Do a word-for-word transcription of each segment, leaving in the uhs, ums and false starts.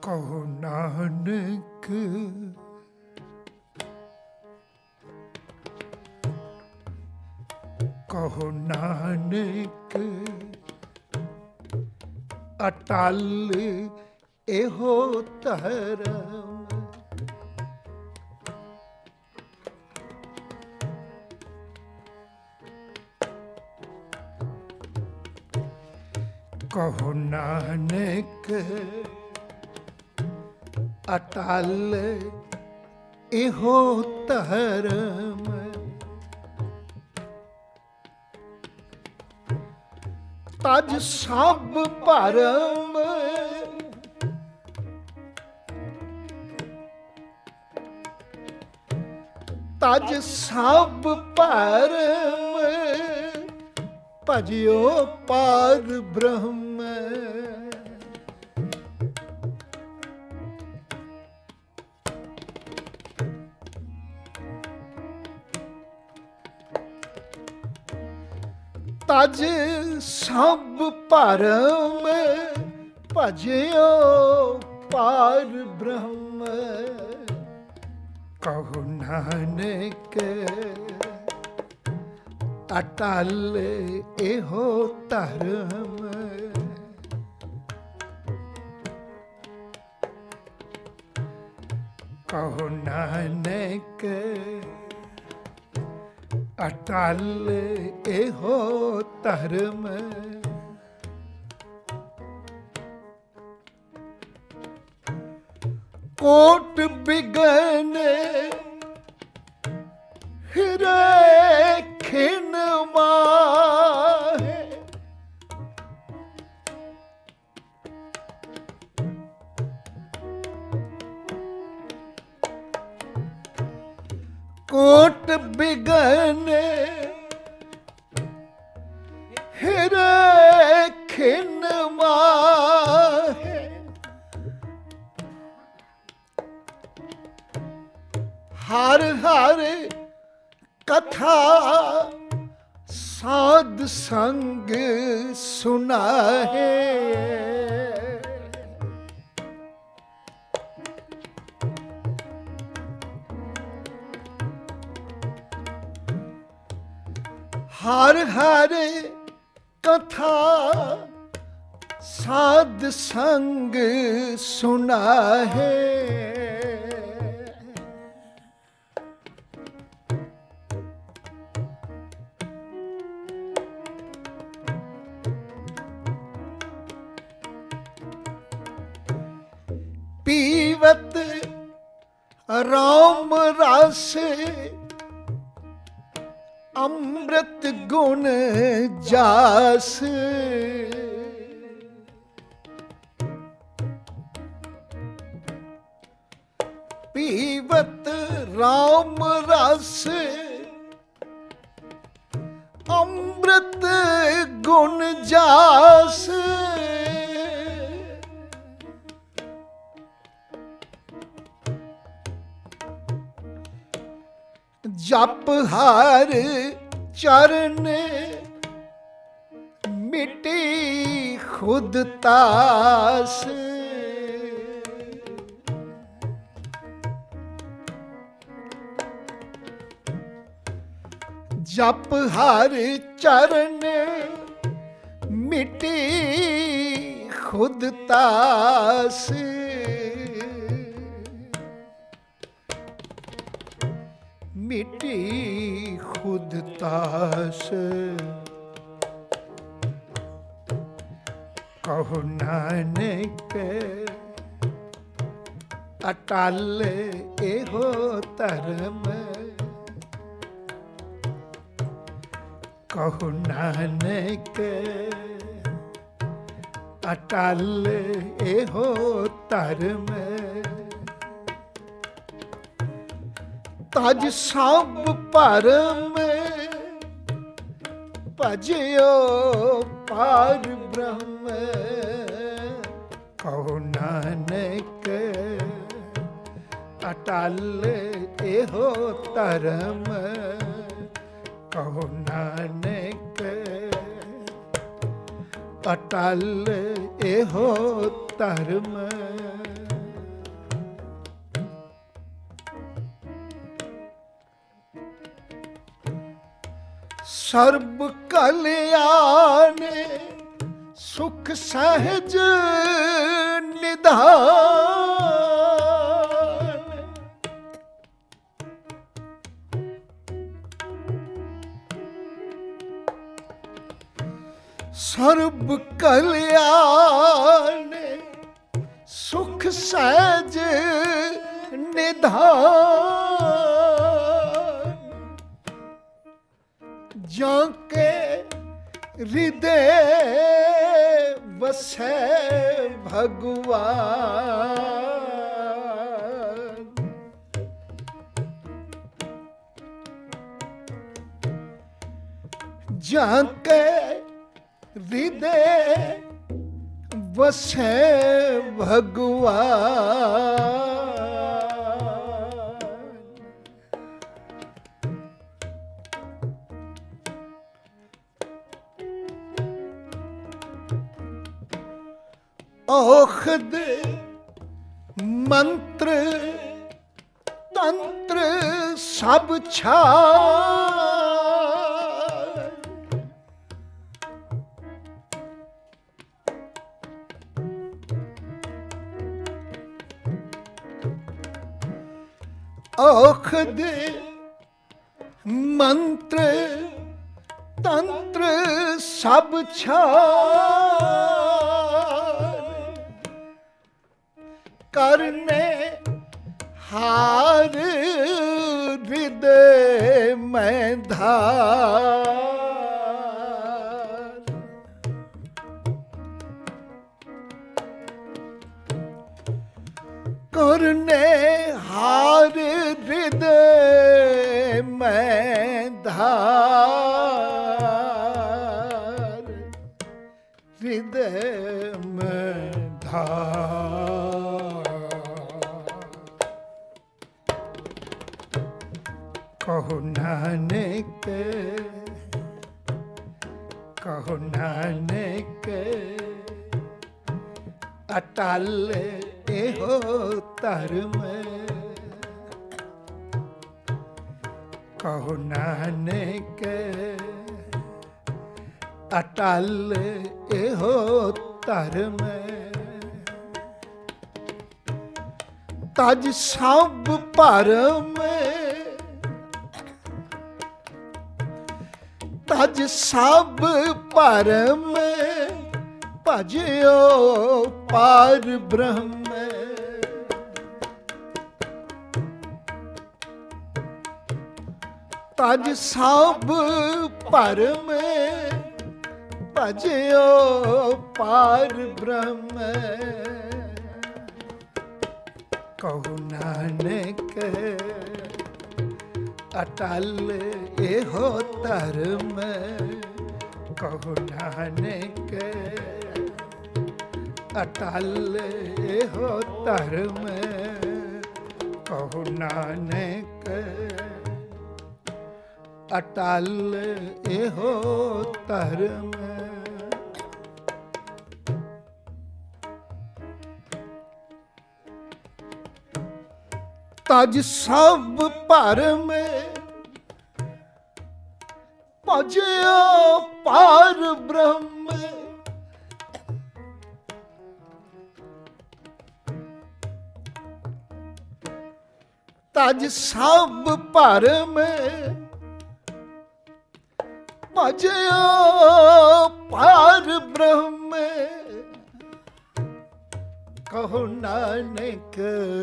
कहो नानक कहो नानक अटल एहो धर्म। कहो नानक अटल एहो धर्म। तज सब भरम तज सब भरम भजियो पार ब्रह्म। तज सब भरम भजियो पार ब्रह्म। कहो नानक अटल एहो धर्म। कहो नानक अटल एहो धर्म। कोट बिगन हिरे खिन माहे। कोट बिगन हिरे खिन माहे। हर हर कथा साध संग सुनाहे। हर हर कथा साध संग सुनाहे। पीवत राम रस अमृत गुण जास। पीवत राम रस अमृत गुण जास। जप हर चरण मिटी खुद तास। जप हर चरण मिटी खुद तास। मिटी खुद तास। कहो नानक अटल एहो धर्म। कहो नानक अटल एहो धर्म। तज सब भरम भजियो पार ब्रह्म। कहो नानक अटल एहो धर्म। कहो नानक अटल एहो धर्म। सर्ब कल्याण सुख सहज निधान। सर्ब कल्याण सुख सहज निधान। जाके हृदय बसे भगवान। जाके हृदय बसे भगवान। औषध मंत्र तंत्र सब छार। औषध मंत्र तंत्र सब छार। करने हार हृदय में धार। करने हार हृदय में धार। हृदय में धार। कहो नानक कहो नानक अटल एहो धर्म। कहो नानक अटल एहो धर्म। तज सब भरम तज सब परम। भजयो पार ब्रह्म। तज सब परम। भजयो पार ब्रह्म। कहो नानक अटल एहो धर्म। कहो नानक अटल एहो धर्म। कहो नानक अटल एहो धर्म। तज सब परम। भजयो पार ब्रह्म। तज सब परम। भजयो पार ब्रह्म। कहो नानक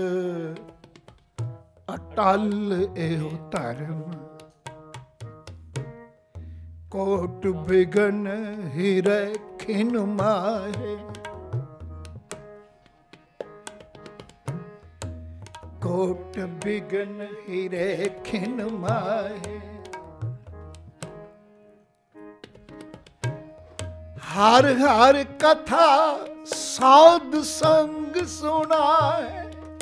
अटल एहो धर्म। कोट बिघन हिरै खिन माहे। कोट बिघन हिरै खिन माहे। हर हर कथा साध संग सुनाए।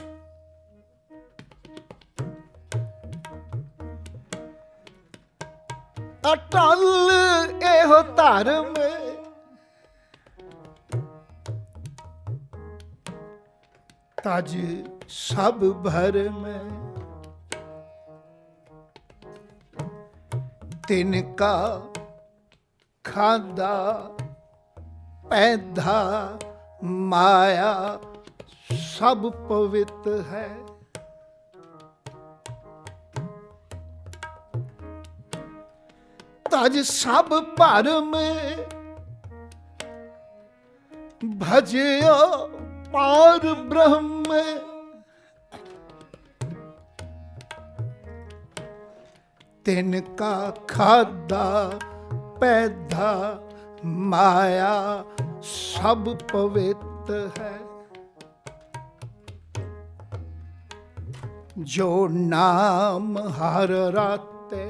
अटल एहो धर्म। तज सब भरम। तिनका खादा पैदा माया सब पवित्र है। तज सब भरम भजयो पार ब्रह्म। तिनका खादा पैदा माया सब पवित्र है। जो नाम हर राते,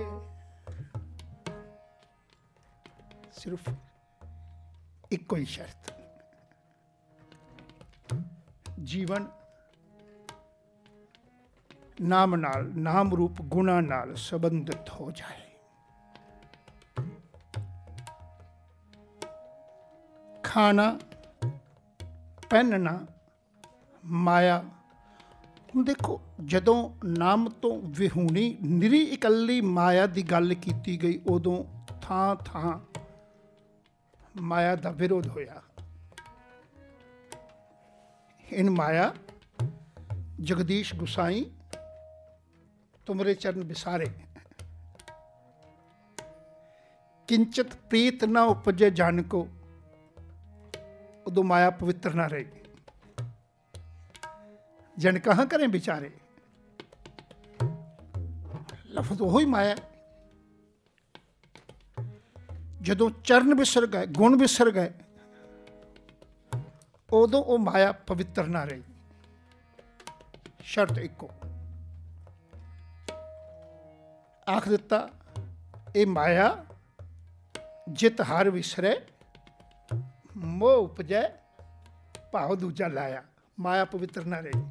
सिर्फ इको ही शर्त, जीवन नाम नाल, नाम रूप गुणा नाल संबंधित हो जाए। खाना पहनना माया। ਹੁਣ देखो ਜਦੋਂ नाम तो विहूणी निरी इकल्ली माया की गल की गई, उदों थां थां माया का विरोध होया। इन माया जगदीश गुसाई तुमरे चरण बिसारे, किंचित प्रीत न उपजे जन को, उदों माया पवित्र ना रही। जन कहाँ करें बेचारे, लफ्ज वही माया। जदों चरण बिसर गए, गुण बिसर गए, उदों वो माया पवित्र ना रही। शर्त इको, आख दिता ये माया जित हार विसरे, मोह उपजै भाव दूजा लाया। माया पवित्र ना रही।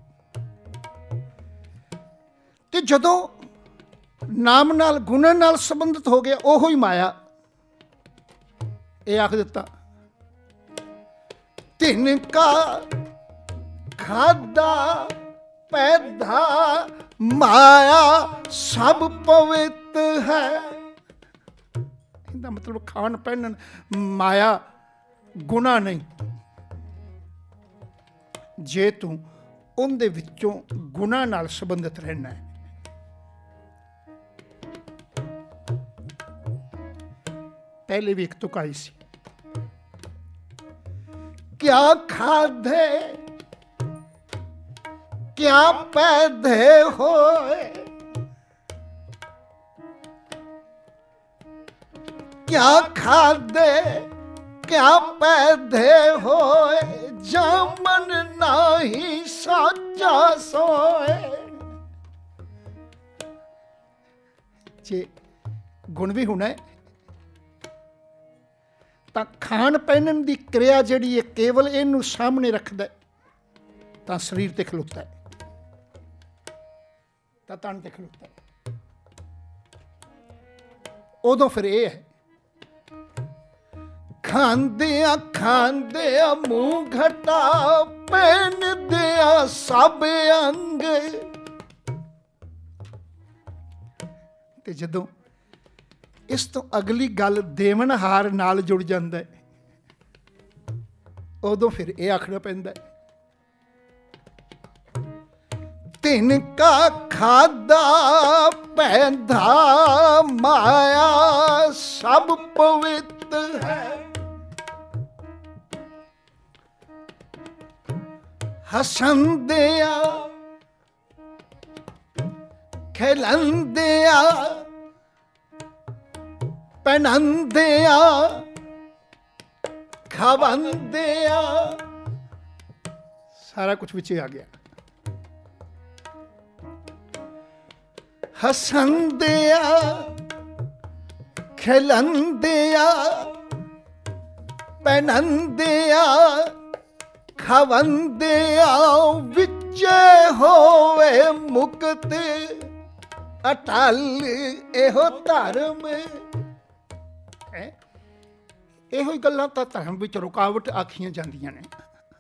ते जदों नाम नाल गुण नाल संबंधित हो गया, ओहो ही माया। ये आख दिता तिनका खादा पैदा माया सब पवित्र है। इहदा मतलब खान पहनन माया गुना नहीं। जे तू उनदे विचों गुना नाल संबंधित रहना है। पहले भी एक तुक आई सी, क्या खाधे क्या पैदे होए, क्या खाधे क्या पैदे होए, जामन नाही साचा सोए। जे गुण भी होना है तो खान पहनन की क्रिया जिहड़ी है केवल इनू सामने रखदा है तो शरीर ते खलोता है, तो तन ते खलोता है। उदों फिर यह है खांदिया खांदिया मुंह घटा पहन दिया सब अंग। ते जदों इस तो अगली गल देवन हार नाल जुड़ जाता है, उदों फिर यह आखना पैंदा है तिनका खादा पैदा माया सब पवित्र है। हसंदिया खिलंदिया पहनंदिया खावंदिया, सारा कुछ विच आ गया। हसंदिया खिलंदिया पहनंदिया खावंदिया, विचे होवे मुक्ति अटल एहो धर्म। ਇਹੋ ਹੀ ਗੱਲਾਂ ਤਾਂ ਧਰਮ ਵਿੱਚ ਰੁਕਾਵਟ ਆਖੀਆਂ ਜਾਂਦੀਆਂ ਨੇ,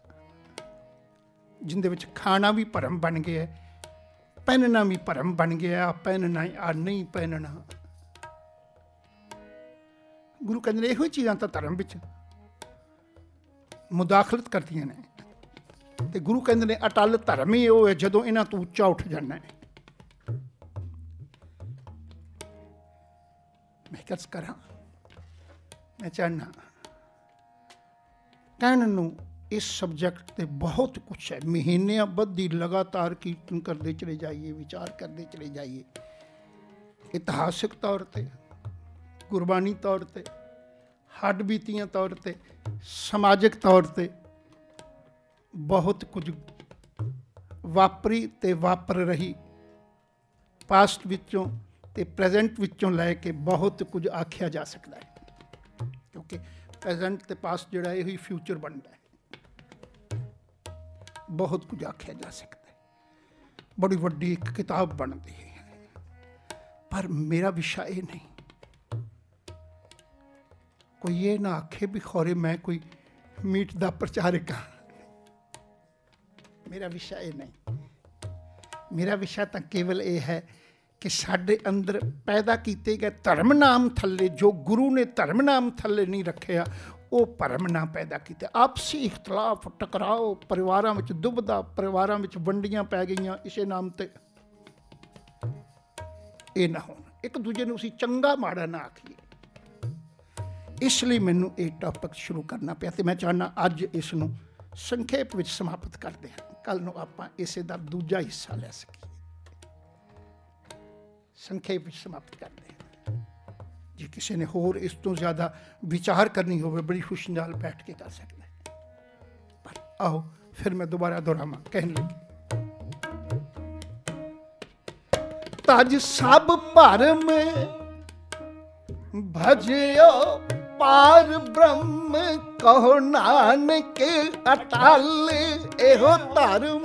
ਜਿੰਦੇ ਵਿੱਚ ਖਾਣਾ ਵੀ ਭਰਮ ਬਣ ਗਿਆ, ਪਹਿਨਣਾ ਵੀ ਭਰਮ ਬਣ ਗਿਆ। ਪਹਿਨਣਾ ਆ ਨਹੀਂ ਪਹਿਨਣਾ, ਗੁਰੂ ਕਹਿੰਦੇ ਨੇ ਇਹੋ ਹੀ ਚੀਜ਼ਾਂ ਤਾਂ ਧਰਮ ਵਿੱਚ ਮੁਦਾਖਲਤ ਕਰਦੀਆਂ ਨੇ। ਤੇ ਗੁਰੂ ਕਹਿੰਦੇ ਨੇ ਅਟਲ ਧਰਮ ਹੀ ਉਹ ਹੈ ਜਦੋਂ ਇਹਨਾਂ ਤੋਂ ਉੱਚਾ ਉੱਠ ਜਾਣਾ ਹੈ। ਮੈਂ ਕਿਸ ਕਰਾਂ, ਮੈਂ ਚਾਹਨਾ ਕਹਿਣ ਨੂੰ ਇਸ ਸਬਜੈਕਟ ਤੇ ਬਹੁਤ ਕੁਛ ਹੈ। ਮਹੀਨਿਆਂ ਬੱਧੀ ਲਗਾਤਾਰ ਕੀਰਤਨ ਕਰਦੇ ਚਲੇ ਜਾਈਏ, ਵਿਚਾਰ ਕਰਦੇ ਚਲੇ ਜਾਈਏ, ਇਤਿਹਾਸਿਕ ਤੌਰ ਤੇ, ਗੁਰਬਾਣੀ ਤੌਰ ਤੇ, ਹੱਡ ਬੀਤੀਆਂ ਤੌਰ ਤੇ, ਸਮਾਜਿਕ ਤੌਰ ਤੇ ਬਹੁਤ ਕੁਝ ਵਾਪਰੀ ਤੇ ਵਾਪਰ ਰਹੀ। ਪਾਸਟ ਵਿੱਚੋਂ ਤੇ ਪ੍ਰੈਜ਼ੈਂਟ ਵਿੱਚੋਂ ਲੈ ਕੇ ਬਹੁਤ ਕੁਝ ਆਖਿਆ ਜਾ ਸਕਦਾ ਹੈ, ਕਿਉਂਕਿ ਪ੍ਰੈਜ਼ੈਂਟ ਤੇ ਪਾਸਟ ਜਿਹੜਾ ਇਹੋ ਹੀ ਫਿਊਚਰ ਬਣਦਾ ਹੈ। ਬਹੁਤ ਕੁਝ ਆਖਿਆ ਜਾ ਸਕਦਾ ਹੈ, ਬੜੀ ਵੱਡੀ ਇੱਕ ਕਿਤਾਬ ਬਣਦੀ ਹੈ। ਪਰ ਮੇਰਾ ਵਿਸ਼ਾ ਇਹ ਨਹੀਂ। ਕੋਈ ਇਹ ਨਾ ਆਖੇ ਵੀ ਖੌਰੇ ਮੈਂ ਕੋਈ ਮੀਟ ਦਾ ਪ੍ਰਚਾਰਕ ਹਾਂ। ਮੇਰਾ ਵਿਸ਼ਾ ਇਹ ਨਹੀਂ। ਮੇਰਾ ਵਿਸ਼ਾ ਤਾਂ ਕੇਵਲ ਇਹ ਹੈ ਕਿ ਸਾਡੇ ਅੰਦਰ ਪੈਦਾ ਕੀਤੇ ਗਏ ਧਰਮ ਨਾਮ ਥੱਲੇ, ਜੋ ਗੁਰੂ ਨੇ ਧਰਮ ਨਾਮ ਥੱਲੇ ਨਹੀਂ ਰੱਖਿਆ, ਉਹ ਭਰਮ ਨਾ ਪੈਦਾ ਕੀਤਾ। ਆਪਸੀ ਇਖਤਲਾਫ, ਟਕਰਾਓ, ਪਰਿਵਾਰਾਂ ਵਿੱਚ ਦੁਬਦਾ, ਪਰਿਵਾਰਾਂ ਵਿੱਚ ਵੰਡੀਆਂ ਪੈ ਗਈਆਂ ਇਸੇ ਨਾਮ ਤੇ, ਇਹ ਨਾ ਹੋਣ। ਇੱਕ ਦੂਜੇ ਨੂੰ ਅਸੀਂ ਚੰਗਾ ਮਾੜਾ ਨਾ ਆਖੀਏ। ਇਸ ਲਈ ਮੈਨੂੰ ਇਹ ਟੌਪਿਕ ਸ਼ੁਰੂ ਕਰਨਾ ਪਿਆ ਤੇ ਮੈਂ ਚਾਹੁੰਦਾ ਅੱਜ ਇਸ ਨੂੰ ਸੰਖੇਪ ਵਿੱਚ ਸਮਾਪਤ ਕਰਦੇ ਹਾਂ। ਕੱਲ੍ਹ ਨੂੰ ਆਪਾਂ ਇਸੇ ਦਾ ਦੂਜਾ ਹਿੱਸਾ ਲੈ ਸਕੀਏ। ਸੰਖੇਪ ਵਿੱਚ ਸਮਾਪਤ ਕਰਦੇ ਹਾਂ। ਜੇ ਕਿਸੇ ਨੇ ਹੋਰ ਇਸ ਤੋਂ ਜ਼ਿਆਦਾ ਵਿਚਾਰ ਕਰਨੀ ਹੋਵੇ, ਬੜੀ ਖੁਸ਼ੀ ਨਾਲ ਬੈਠ ਕੇ ਕਰ ਸਕਦਾ ਹੈ। ਪਰ ਆਓ ਫਿਰ ਮੈਂ ਦੁਬਾਰਾ ਦੁਹਰਾਵਾਂ, ਕਹਿਣ ਲੱਗੀ ਤਜ ਸਭ ਭਰਮ ਭਜਿਓ ਪਾਰ ਬ੍ਰਹਮ, ਕਹੋ ਨਾਨਕ ਅਟਲ ਇਹੋ ਧਰਮ।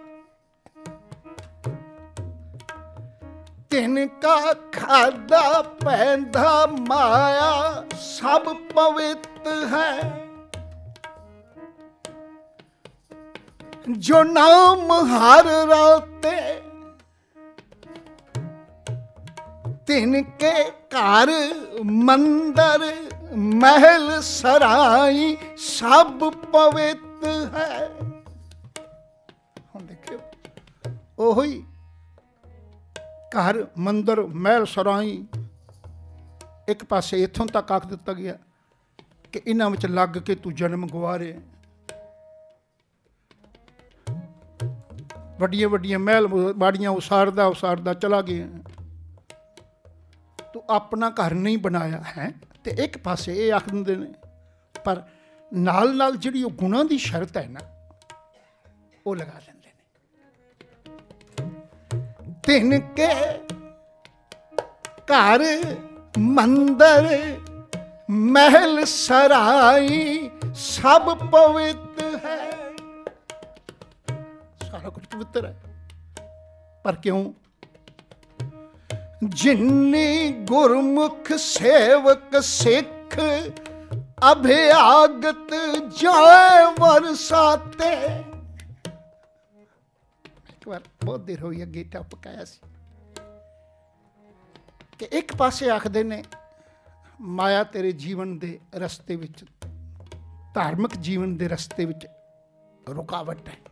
ਤਿਨ ਕਾ ਖਾਦਾ ਪੈਂਦਾ ਮਾਇਆ, ਸਭ ਪਵਿੱਤ ਹੈ। ਜੋ ਨਾਮ ਹਰ ਰਾਤੇ, ਤਿਨ ਕੇ ਘਰ ਮੰਦਰ ਮਹਿਲ ਸਰਾਈ, ਸਭ ਪਵਿੱਤ ਹੈ। ਹੁਣ ਦੇਖਿਓ, ਉਹੀ ਘਰ ਮੰਦਰ ਮਹਿਲ ਸਰਾਈ, ਇੱਕ ਪਾਸੇ ਇੱਥੋਂ ਤੱਕ ਆਖ ਦਿੱਤਾ ਗਿਆ ਕਿ ਇਹਨਾਂ ਵਿੱਚ ਲੱਗ ਕੇ ਤੂੰ ਜਨਮ ਗੁਆਰੇ। ਵੱਡੀਆਂ ਵੱਡੀਆਂ ਮਹਿਲ ਬਾੜੀਆਂ ਉਸਾਰਦਾ ਉਸਾਰਦਾ ਚਲਾ ਗਿਆ। ਤੂੰ ਆਪਣਾ ਘਰ ਨਹੀਂ ਬਣਾਇਆ ਹੈ। ਤੇ ਇੱਕ ਪਾਸੇ ਇਹ ਆਖ ਦਿੰਦੇ ਨੇ, ਪਰ ਨਾਲ ਨਾਲ ਜਿਹੜੀ ਉਹ ਗੁਣਾਂ ਦੀ ਸ਼ਰਤ ਹੈ ਨਾ, ਉਹ ਲਗਾ ਲੈਂਦੇ ਨੇ। ਤਿਨ ਕੇ ਘਰ ਮੰਦਰ ਮਹਿਲ ਸਰਾਈ, ਸਭ ਪਵਿੱਤ ਹੈ। ਸਾਰਾ ਕੁਝ ਪਵਿੱਤਰ ਹੈ, ਪਰ ਕਿਉਂ? ਜਿਨੀ ਗੁਰਮੁਖ ਸੇਵਕ ਸਿੱਖ, ਅਭਿਆਗਤ ਜਾਏ ਵਰਸਾਤੇ। ਇੱਕ ਵਾਰ ਬਹੁਤ ਦੇਰ ਹੋਈ ਅੱਗੇ ਟੌਪਿਕ ਆਇਆ ਸੀ ਕਿ ਇੱਕ ਪਾਸੇ ਆਖਦੇ ਨੇ ਮਾਇਆ ਤੇਰੇ ਜੀਵਨ ਦੇ ਰਸਤੇ ਵਿੱਚ, ਧਾਰਮਿਕ ਜੀਵਨ ਦੇ ਰਸਤੇ ਵਿੱਚ ਰੁਕਾਵਟ ਹੈ,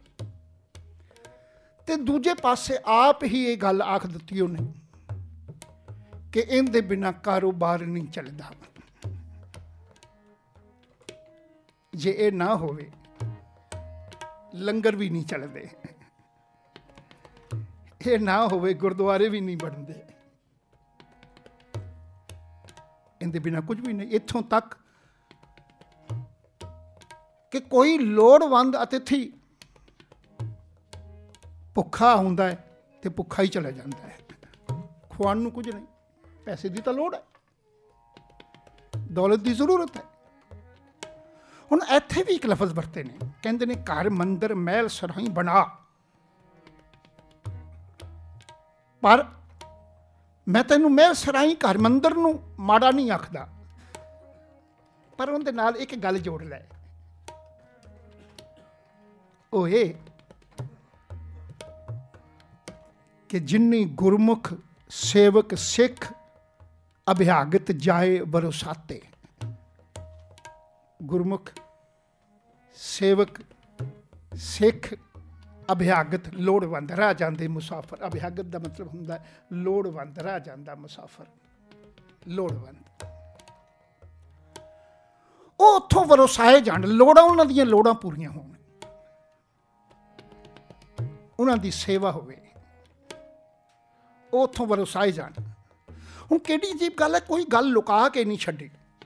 ਤੇ ਦੂਜੇ ਪਾਸੇ ਆਪ ਹੀ ਇਹ ਗੱਲ ਆਖ ਦਿੱਤੀ ਉਹਨੇ ਕਿ ਇਹਦੇ ਬਿਨਾਂ ਕਾਰੋਬਾਰ ਨਹੀਂ ਚੱਲਦਾ। ਜੇ ਇਹ ਨਾ ਹੋਵੇ, ਲੰਗਰ ਵੀ ਨਹੀਂ ਚੱਲਦੇ। ਇਹ ਨਾ ਹੋਵੇ, ਗੁਰਦੁਆਰੇ ਵੀ ਨਹੀਂ ਬਣਦੇ। ਇਹਦੇ ਬਿਨਾਂ ਕੁਝ ਵੀ ਨਹੀਂ। ਇੱਥੋਂ ਤੱਕ ਕਿ ਕੋਈ ਲੋੜਵੰਦ ਅਤਿਥੀ ਭੁੱਖਾ ਹੁੰਦਾ ਹੈ ਤੇ ਭੁੱਖਾ ਹੀ ਚਲਾ ਜਾਂਦਾ ਹੈ। ਖਵਾਉਣ ਨੂੰ ਕੁਝ ਨਹੀਂ। ਪੈਸੇ ਦੀ ਤਾਂ ਲੋੜ ਹੈ, ਦੌਲਤ ਦੀ ਜ਼ਰੂਰਤ ਹੈ। ਹੁਣ ਇੱਥੇ ਵੀ ਇੱਕ ਲਫ਼ਜ਼ ਵਰਤੇ ਨੇ, ਕਹਿੰਦੇ ਨੇ ਘਰ ਮੰਦਰ ਮਹਿਲ ਸਰਾਈ ਬਣਾ। ਪਰ ਮੈਂ ਤੈਨੂੰ ਮਹਿਲ ਸਰਾਈ ਘਰ ਮੰਦਰ ਨੂੰ ਮਾੜਾ ਨਹੀਂ ਆਖਦਾ, ਪਰ ਉਹਦੇ ਨਾਲ ਇੱਕ ਗੱਲ ਜੋੜ ਲੈ। ਉਹ ਇਹ ਕਿ ਜਿੰਨੀ ਗੁਰਮੁਖ ਸੇਵਕ ਸਿੱਖ, ਅਭਿਆਗਤ ਜਾਏ ਬਰਸਾਤੇ। ਗੁਰਮੁਖ, ਸੇਵਕ, ਸਿੱਖ, ਅਭਿਆਗਤ, ਲੋੜਵੰਦ, ਰਾਹ ਜਾਂਦੇ ਮੁਸਾਫਰ। ਅਭਿਆਗਤ ਦਾ ਮਤਲਬ ਹੁੰਦਾ ਲੋੜਵੰਦ, ਰਾਹ ਜਾਂਦਾ ਮੁਸਾਫਰ, ਲੋੜਵੰਦ। ਉਹ ਉੱਥੋਂ ਵਰਸਾਏ ਜਾਣ, ਲੋੜਾਂ ਉਹਨਾਂ ਦੀਆਂ ਲੋੜਾਂ ਪੂਰੀਆਂ ਹੋਣ, ਉਹਨਾਂ ਦੀ ਸੇਵਾ ਹੋਵੇ, ਉਹ ਉੱਥੋਂ ਵਰਸਾਏ ਜਾਣ। ਹੁਣ ਕਿਹੜੀ ਅਜੀਬ ਗੱਲ ਹੈ, ਕੋਈ ਗੱਲ ਲੁਕਾ ਕੇ ਨਹੀਂ ਛੱਡੀ।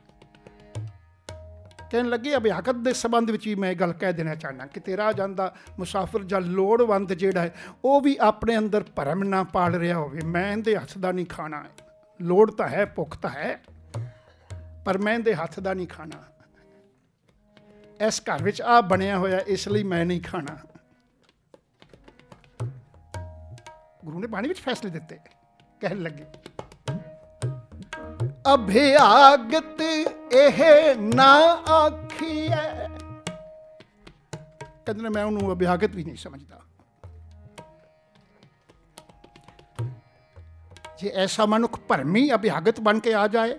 ਕਹਿਣ ਲੱਗੇ ਅਭਿਆਗਤ ਦੇ ਸੰਬੰਧ ਵਿੱਚ ਵੀ ਮੈਂ ਇਹ ਗੱਲ ਕਹਿ ਦੇਣਾ ਚਾਹੁੰਦਾ ਕਿ ਤੇਰਾ ਜਾਂਦਾ ਮੁਸਾਫਿਰ ਜਾਂ ਲੋੜਵੰਦ ਜਿਹੜਾ ਹੈ ਉਹ ਵੀ ਆਪਣੇ ਅੰਦਰ ਭਰਮ ਨਾ ਪਾਲ ਰਿਹਾ ਹੋਵੇ। ਮੈਂ ਇਹਦੇ ਹੱਥ ਦਾ ਨਹੀਂ ਖਾਣਾ, ਲੋੜ ਤਾਂ ਹੈ, ਭੁੱਖ ਤਾਂ ਹੈ, ਪਰ ਮੈਂ ਇਹਦੇ ਹੱਥ ਦਾ ਨਹੀਂ ਖਾਣਾ। ਇਸ ਘਰ ਵਿੱਚ ਆਹ ਬਣਿਆ ਹੋਇਆ, ਇਸ ਲਈ ਮੈਂ ਨਹੀਂ ਖਾਣਾ। ਗੁਰੂ ਨੇ ਬਾਣੀ ਵਿੱਚ ਫੈਸਲੇ ਦਿੱਤੇ। ਕਹਿਣ ਲੱਗੇ ਅਭਿਆਗਤ ਇਹ ਨਾ ਆਖੀਐ। ਕਹਿੰਦੇ ਨੇ ਮੈਂ ਉਹਨੂੰ ਅਭਿਆਗਤ ਵੀ ਨਹੀਂ ਸਮਝਦਾ। ਜੇ ਐਸਾ ਮਨੁੱਖ ਭਰਮੀ ਅਭਿਆਗਤ ਬਣ ਕੇ ਆ ਜਾਏ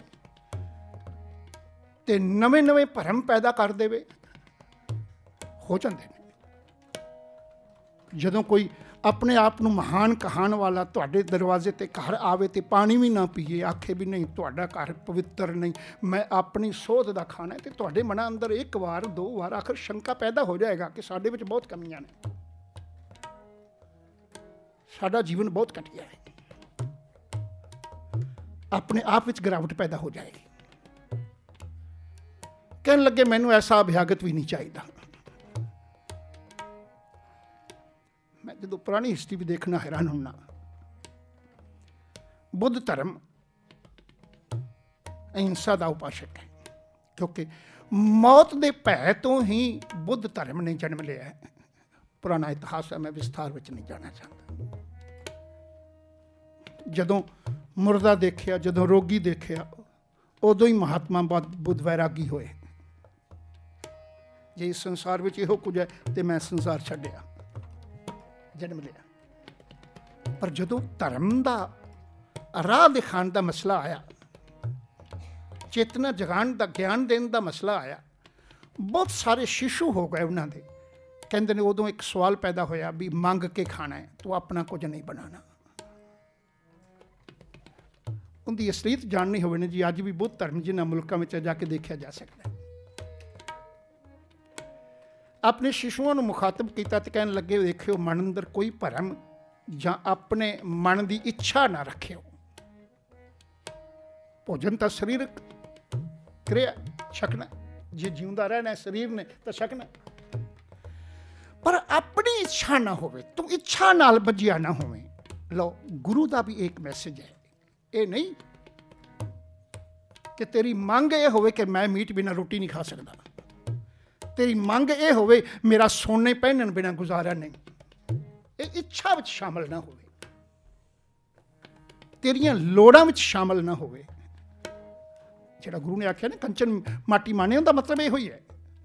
ਤੇ ਨਵੇਂ ਨਵੇਂ ਭਰਮ ਪੈਦਾ ਕਰ ਦੇਵੇ, ਹੋ ਜਾਂਦੇ ਨੇ। ਜਦੋਂ ਕੋਈ ਆਪਣੇ ਆਪ ਨੂੰ ਮਹਾਨ ਕਹਾਣ ਵਾਲਾ ਤੁਹਾਡੇ ਦਰਵਾਜ਼ੇ 'ਤੇ ਘਰ ਆਵੇ ਤੇ ਪਾਣੀ ਵੀ ਨਾ ਪੀਏ, ਆਖੇ ਵੀ ਨਹੀਂ ਤੁਹਾਡਾ ਘਰ ਪਵਿੱਤਰ ਨਹੀਂ, ਮੈਂ ਆਪਣੀ ਸੋਧ ਦਾ ਖਾਣਾ ਹੈ, ਤੇ ਤੁਹਾਡੇ ਮਨਾਂ ਅੰਦਰ ਇੱਕ ਵਾਰ ਦੋ ਵਾਰ ਆਖਰ ਸ਼ੰਕਾ ਪੈਦਾ ਹੋ ਜਾਏਗਾ ਕਿ ਸਾਡੇ ਵਿੱਚ ਬਹੁਤ ਕਮੀਆਂ ਨੇ, ਸਾਡਾ ਜੀਵਨ ਬਹੁਤ ਘਟੀਆ ਹੈ। ਆਪਣੇ ਆਪ ਵਿੱਚ ਗਿਰਾਵਟ ਪੈਦਾ ਹੋ ਜਾਏਗੀ। ਕਹਿਣ ਲੱਗੇ ਮੈਨੂੰ ਐਸਾ ਅਭਿਆਗਤ ਵੀ ਨਹੀਂ ਚਾਹੀਦਾ। ਮੈਂ ਜਦੋਂ ਪੁਰਾਣੀ ਹਿਸਟਰੀ ਵੀ ਦੇਖਣਾ ਹੈਰਾਨ ਹੁੰਨਾ। ਬੁੱਧ ਧਰਮ ਅਹਿੰਸਾ ਦਾ ਉਪਾਸ਼ਕ ਹੈ, ਕਿਉਂਕਿ ਮੌਤ ਦੇ ਭੈ ਤੋਂ ਹੀ ਬੁੱਧ ਧਰਮ ਨੇ ਜਨਮ ਲਿਆ ਹੈ। ਪੁਰਾਣਾ ਇਤਿਹਾਸ ਹੈ, ਮੈਂ ਵਿਸਥਾਰ ਵਿੱਚ ਨਹੀਂ ਜਾਣਾ ਚਾਹੁੰਦਾ। ਜਦੋਂ ਮੁਰਦਾ ਦੇਖਿਆ, ਜਦੋਂ ਰੋਗੀ ਦੇਖਿਆ, ਉਦੋਂ ਹੀ ਮਹਾਤਮਾ ਬੁੱਧ ਵੈਰਾਗੀ ਹੋਏ। ਜੇ ਇਸ ਸੰਸਾਰ ਵਿੱਚ ਇਹੋ ਕੁਝ ਹੈ ਤੇ ਮੈਂ ਸੰਸਾਰ ਛੱਡਿਆ, ਜਨਮ ਲਿਆ। ਪਰ ਜਦੋਂ ਧਰਮ ਦਾ ਰਾਹ ਦਿਖਾਉਣ ਦਾ ਮਸਲਾ ਆਇਆ, ਚੇਤਨਾ ਜਗਾਉਣ ਦਾ, ਗਿਆਨ ਦੇਣ ਦਾ ਮਸਲਾ ਆਇਆ, ਬਹੁਤ ਸਾਰੇ ਸ਼ਿਸ਼ੂ ਹੋ ਗਏ ਉਹਨਾਂ ਦੇ। ਕਹਿੰਦੇ ਨੇ ਉਦੋਂ ਇੱਕ ਸਵਾਲ ਪੈਦਾ ਹੋਇਆ ਵੀ ਮੰਗ ਕੇ ਖਾਣਾ ਹੈ, ਤੂੰ ਆਪਣਾ ਕੁਝ ਨਹੀਂ ਬਣਾਉਣਾ। ਉਹਦੀ ਅਸਲੀਅਤ ਜਾਣਨੀ ਹੋਵੇ ਨਾ ਜੀ, ਅੱਜ ਵੀ ਬੁੱਧ ਧਰਮ ਜਿਨ੍ਹਾਂ ਮੁਲਕਾਂ ਵਿੱਚ ਜਾ ਕੇ ਦੇਖਿਆ ਜਾ ਸਕਦਾ। ਆਪਣੇ ਸ਼ਿਸ਼ੂਆਂ ਨੂੰ ਮੁਖਾਤਬ ਕੀਤਾ ਤੇ ਕਹਿਣ ਲੱਗੇ ਦੇਖਿਓ, ਮਨ ਅੰਦਰ ਕੋਈ ਭਰਮ ਜਾਂ ਆਪਣੇ ਮਨ ਦੀ ਇੱਛਾ ਨਾ ਰੱਖਿਓ। ਭੋਜਨ ਤਾਂ ਸਰੀਰਕ ਕਿਰਿਆ, ਛਕਣਾ, ਜੇ ਜਿਉਂਦਾ ਰਹਿਣਾ ਸਰੀਰ ਨੇ ਤਾਂ ਛਕਣਾ, ਪਰ ਆਪਣੀ ਇੱਛਾ ਨਾ ਹੋਵੇ, ਤੂੰ ਇੱਛਾ ਨਾਲ ਬੱਝਿਆ ਨਾ ਹੋਵੇ। ਲਓ, ਗੁਰੂ ਦਾ ਵੀ ਇੱਕ ਮੈਸੇਜ ਹੈ। ਇਹ ਨਹੀਂ ਕਿ ਤੇਰੀ ਮੰਗ ਇਹ ਹੋਵੇ ਕਿ ਮੈਂ ਮੀਟ ਬਿਨਾਂ ਰੋਟੀ ਨਹੀਂ ਖਾ ਸਕਦਾ, ਤੇਰੀ ਮੰਗ ਇਹ ਹੋਵੇ ਮੇਰਾ ਸੋਨੇ ਪਹਿਨਣ ਬਿਨਾਂ ਗੁਜ਼ਾਰਾ ਨਹੀਂ। ਇਹ ਇੱਛਾ ਵਿੱਚ ਸ਼ਾਮਲ ਨਾ ਹੋਵੇ, ਤੇਰੀਆਂ ਲੋੜਾਂ ਵਿੱਚ ਸ਼ਾਮਲ ਨਾ ਹੋਵੇ। ਜਿਹੜਾ ਗੁਰੂ ਨੇ ਆਖਿਆ ਨਾ ਕੰਚਨ ਮਾਟੀ ਮਾਣੇ, ਉਹਦਾ ਮਤਲਬ ਇਹੋ ਹੀ ਹੈ।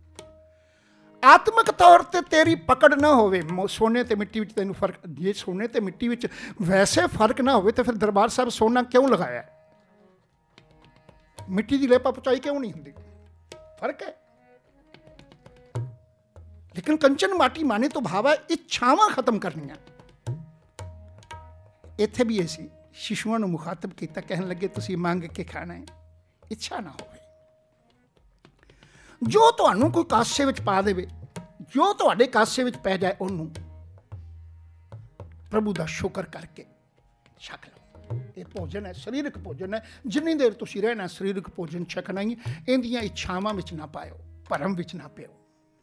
ਆਤਮਿਕ ਤੌਰ ਤੇ ਤੇਰੀ ਪਕੜ ਨਾ ਹੋਵੇ। ਸੋਨੇ ਤੇ ਮਿੱਟੀ ਵਿੱਚ ਤੈਨੂੰ ਫਰਕ, ਜੇ ਸੋਨੇ ਤੇ ਮਿੱਟੀ ਵਿੱਚ ਵੈਸੇ ਫਰਕ ਨਾ ਹੋਵੇ ਤਾਂ ਫਿਰ ਦਰਬਾਰ ਸਾਹਿਬ ਸੋਨਾ ਕਿਉਂ ਲਗਾਇਆ? ਮਿੱਟੀ ਦੀ ਲੇਪਾ ਪੁਚਾਈ ਕਿਉਂ ਨਹੀਂ ਹੁੰਦੀ? ਫਰਕ ਹੈ। ਲੇਕਿਨ ਕੰਚਨ ਮਾਟੀ ਮਾਣੇ ਤੋਂ ਭਾਵ ਹੈ ਇੱਛਾਵਾਂ ਖਤਮ ਕਰਨੀਆਂ। ਇੱਥੇ ਵੀ ਅਸੀਂ ਸ਼ਿਸ਼ੂਆਂ ਨੂੰ ਮੁਖਾਤਬ ਕੀਤਾ, ਕਹਿਣ ਲੱਗੇ ਤੁਸੀਂ ਮੰਗ ਕੇ ਖਾਣਾ ਹੈ, ਇੱਛਾ ਨਾ ਹੋਵੇ। ਜੋ ਤੁਹਾਨੂੰ ਕੋਈ ਕਾਸੇ ਵਿੱਚ ਪਾ ਦੇਵੇ, ਜੋ ਤੁਹਾਡੇ ਕਾਸੇ ਵਿੱਚ ਪੈ ਜਾਏ, ਉਹਨੂੰ ਪ੍ਰਭੂ ਦਾ ਸ਼ੁਕਰ ਕਰਕੇ ਛਕ ਲਓ। ਇਹ ਭੋਜਨ ਹੈ, ਸਰੀਰਕ ਭੋਜਨ ਹੈ। ਜਿੰਨੀ ਦੇਰ ਤੁਸੀਂ ਰਹਿਣਾ ਸਰੀਰਕ ਭੋਜਨ ਛਕਣਾ ਹੀ। ਇਹਦੀਆਂ ਇੱਛਾਵਾਂ ਵਿੱਚ ਨਾ ਪਾਇਓ, ਭਰਮ ਵਿੱਚ ਨਾ ਪਿਓ।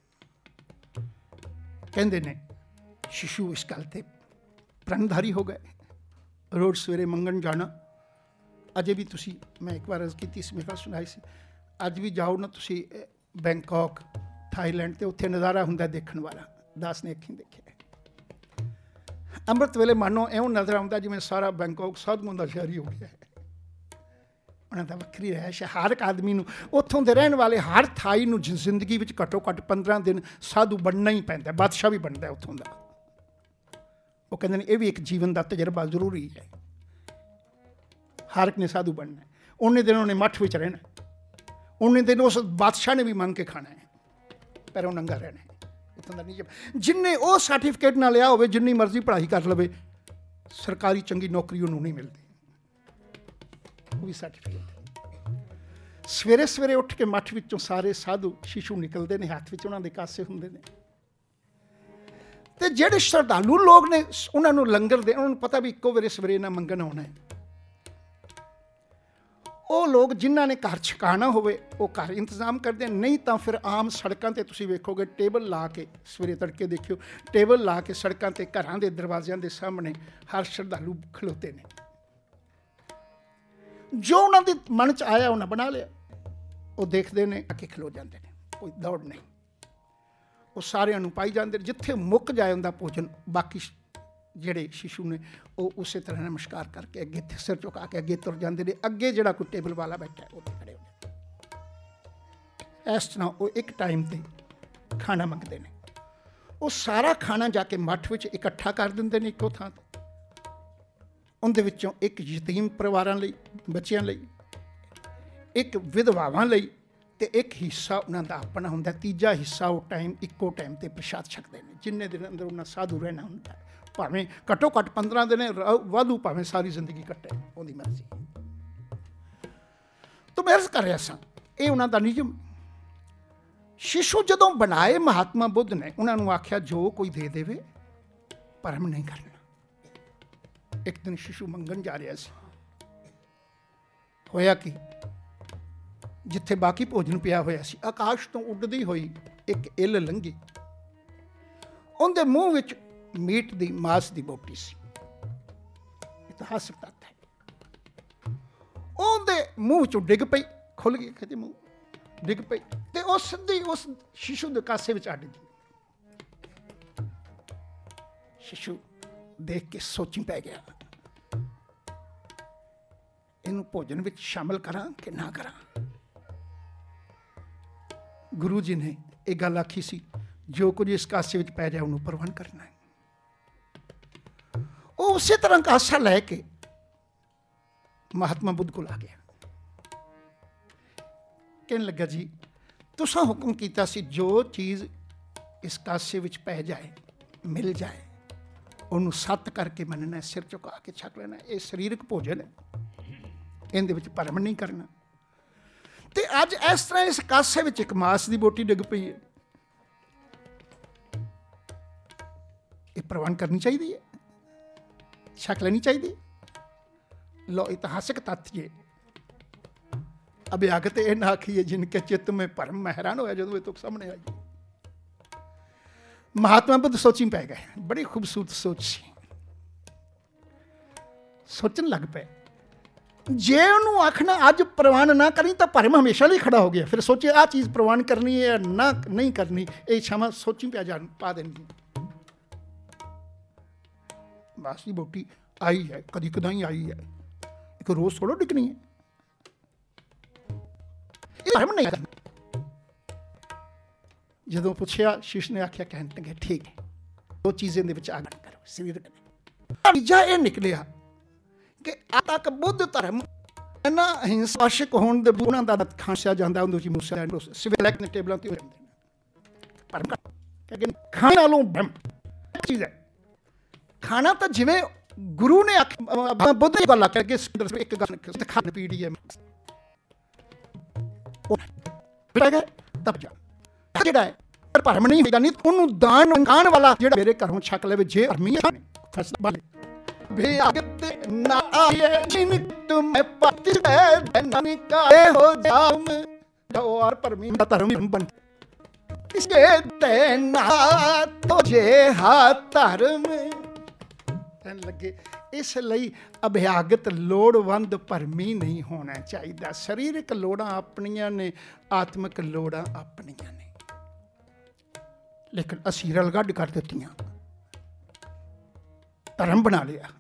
ਕਹਿੰਦੇ ਨੇ ਸ਼ਿਸ਼ੂ ਇਸ ਗੱਲ ਤੇ ਪ੍ਰਣਧਾਰੀ ਹੋ ਗਏ। ਰੋਜ਼ ਸਵੇਰੇ ਮੰਗਣ ਜਾਣਾ। ਅਜੇ ਵੀ ਤੁਸੀਂ, ਮੈਂ ਇੱਕ ਵਾਰ ਅਰਜ਼ ਕੀਤੀ ਸੀ, ਮੇਰੇ ਸੁਣਾਈ ਸੀ, ਅੱਜ ਵੀ ਜਾਓ ਨਾ ਤੁਸੀਂ ਬੈਂਕਾਕ, ਥਾਈਲੈਂਡ, ਤੇ ਉੱਥੇ ਨਜ਼ਾਰਾ ਹੁੰਦਾ ਦੇਖਣ ਵਾਲਾ। ਦਾਸ ਨੇ ਅੱਖੀਂ ਦੇਖਿਆ। ਅੰਮ੍ਰਿਤ ਵੇਲੇ ਮਾਨੋ ਇਉਂ ਨਜ਼ਰ ਆਉਂਦਾ ਜਿਵੇਂ ਸਾਰਾ ਬੈਂਕਾਕ ਸਾਧੂਆਂ ਦਾ ਸ਼ਹਿਰ ਹੀ ਹੋ ਗਿਆ ਹੈ। ਉਹਨਾਂ ਦਾ ਵੱਖਰੀ ਰਹਿਸ਼ ਹੈ। ਹਰ ਇੱਕ ਆਦਮੀ ਨੂੰ, ਉੱਥੋਂ ਦੇ ਰਹਿਣ ਵਾਲੇ ਹਰ ਥਾਈ ਨੂੰ ਜ਼ਿੰਦਗੀ ਵਿੱਚ ਘੱਟੋ ਘੱਟ ਪੰਦਰਾਂ ਦਿਨ ਸਾਧੂ ਬਣਨਾ ਹੀ ਪੈਂਦਾ, ਬਾਦਸ਼ਾਹ ਵੀ ਬਣਦਾ ਉੱਥੋਂ ਦਾ। ਉਹ ਕਹਿੰਦੇ ਨੇ ਇਹ ਵੀ ਇੱਕ ਜੀਵਨ ਦਾ ਤਜਰਬਾ ਜ਼ਰੂਰੀ ਹੈ। ਹਰ ਇੱਕ ਨੇ ਸਾਧੂ ਬਣਨਾ। ਉਹਨੇ ਦਿਨ ਉਹਨੇ ਮੱਠ ਵਿੱਚ ਰਹਿਣਾ, उन्ने दिन उस बादशाह ने भी मंग के खाना है, पैरों नंगा रहना है। इत्थों दा नियम जिन्ने वो सर्टिफिकेट ना लिया होवे, जिन्नी मर्जी पढ़ाई कर लवे, सरकारी चंगी नौकरी उन्होंने नहीं मिलती, वो भी सर्टिफिकेट। सवेरे सवेरे उठ के मठ विचों सारे साधु शिशु निकलते हैं, हाथ विच उन्हां दे कासे हुंदे ने, ते जिहड़े श्रद्धालु लोग ने उन्होंने लंगर दे, उन्होंने पता भी इक्को वेरे सवेरे इन्हां मंगन आउणा है। वो लोग जिन्हां ने घर छकाना होवे वो घर इंतजाम करते हैं, नहीं तो फिर आम सड़कों ते तुसीं वेखोगे टेबल ला के, सवेरे तड़के देखियो टेबल ला के सड़कों ते घरां दे दरवाज़ियां दे सामने हर श्रद्धालु खलोते ने, जो उन्हां दे मन च आया उन्हें बना लिया, वो देखते हैं आके खलो जाते हैं, कोई दौड़ नहीं, वो सारिਆਂ ਨੂੰ पाई जाते, जिथे मुक जाए उनका भोजन बाकी ਜਿਹੜੇ शिशु ने वो उस तरह नमस्कार करके अगे सिर झुका के अगे तुर जाते हैं, अगे जो कोई टेबल वाला बैठा है उत्थे खड़े हो जाते। इस तरह वो एक टाइम ते खाना मंगते हैं, वो सारा खाना जाके मठ विच इकट्ठा कर देंगे ने इक्को थां ते, उनदे विचों एक यतीम परिवारां लई, बच्चियां लई, एक विधवावां लई ते एक हिस्सा उन्हां दा अपना हुंदा, तीजा हिस्सा वो टाइम इक्को टाइम ते प्रसाद छकदे ने, जिन्ने दिन अंदर उन्हां साधु रहना हुंदा, भावें घट्टो घट्ट पंद्रह दिन वाधू, भावें सारी जिंदगी कट्टे, उहदी मर्जी। तो मैं अर्ज कर रहा सा, ये उन्हां दा नियम। शिशु जदों बनाए महात्मा बुद्ध ने, उन्होंने आख्या जो कोई दे देवे परम नहीं करना। एक दिन शिशु मंगन जा रहा सी, होया कि जिथे बाकी भोजन पिया होया सी, आकाश तो उड़दी हुई एक इल लंघी, उनके मूँह विच मीट दी मांस दी बोटी सी, इतिहास बताता है। उनके मूँह चों डिग पई, खुल गई कहते मूँह, डिग पई ते उस सीधी उस शिशु दे कासे विच अड़ गई। शिशु देख के सोची पै गया, इनू भोजन विच शामिल करा कि ना करा। गुरु जी ने एक गल आखी सी, जो कुछ इस कासे विच पै जाए उन्होंने प्रवान करना है। वो उसी तरह कासा लैके महात्मा बुद्ध को आ गया, कहने लगा जी तुसां हुक्म कीता सी, जो चीज़ इस कासे विच पै जाए मिल जाए उन्होंने सत्त करके मनना, सिर झुका के छक लेना। ये शरीरक भोजन है, इहदे विच भरम नहीं करना। ते अज इस तरह इस कासे विच एक मांस की बोटी डिग पई है, ये प्रवान करनी चाहिए है, छक लेनी चाहिए। लो इतिहासिक तथ्य है, अभ्यागत यह ना आखिए जिनके चित्त में भरम, मैं हैरान होया जदों ये तुक सामने आई। महात्मा बुद्ध सोची पै गए, बड़ी खूबसूरत सोच सी, सोचन लग पे, जे उन्होंने आखना अज प्रवान ना करी तो भरम हमेशा लिए खड़ा हो गया। फिर सोचे आ चीज़ प्रवान करनी है या ना नहीं करनी, ये क्षमा सोची पै जा पा देनी। मांस की बोटी आई है, कदी कदाई आई है, एक रोज थोड़ा डिगनी है, भरम नहीं करना। जदों पूछया शिष्य ने आख्या, कहने लगे ठीक है, दो चीजें दे विच आगन करो, शरीर करो। तीजा ये निकलिया कि तक बुद्ध धर्म इन्ना हिंसाशक होने दे उन्हां दा खांसिया जांदा, उहदे विच मूसा सिविल ने टेबलां ते हो जांदे ने। भरम क्योंकि खाने नालों भरम चीज़ है। खाना तो जिवें गुरु ने आख बुद्ध ने गल आखी कि एक गल खान पीड़ी है, तब जा जिहड़ा है पर भरम नहीं होगा, नहीं उन्होंने दान खाण वाला जिहड़ा मेरे घरों छक लवे, जे भरमी है बेअगत ना आए जिन तुम पति धन काहे हो जाम, और भरमी दा धर्म बन इसके तेना तुझे हाथ धर्म कहन लगे। इसलिए अभ्यागत लोड़वंद भरमी नहीं होना चाहिए। शरीरक लोड़ां अपनियां ने, आत्मिक लोड़ां अपनियां ने, लेकिन असीं रलगढ़ कर दित्तियां, धर्म बना लिया,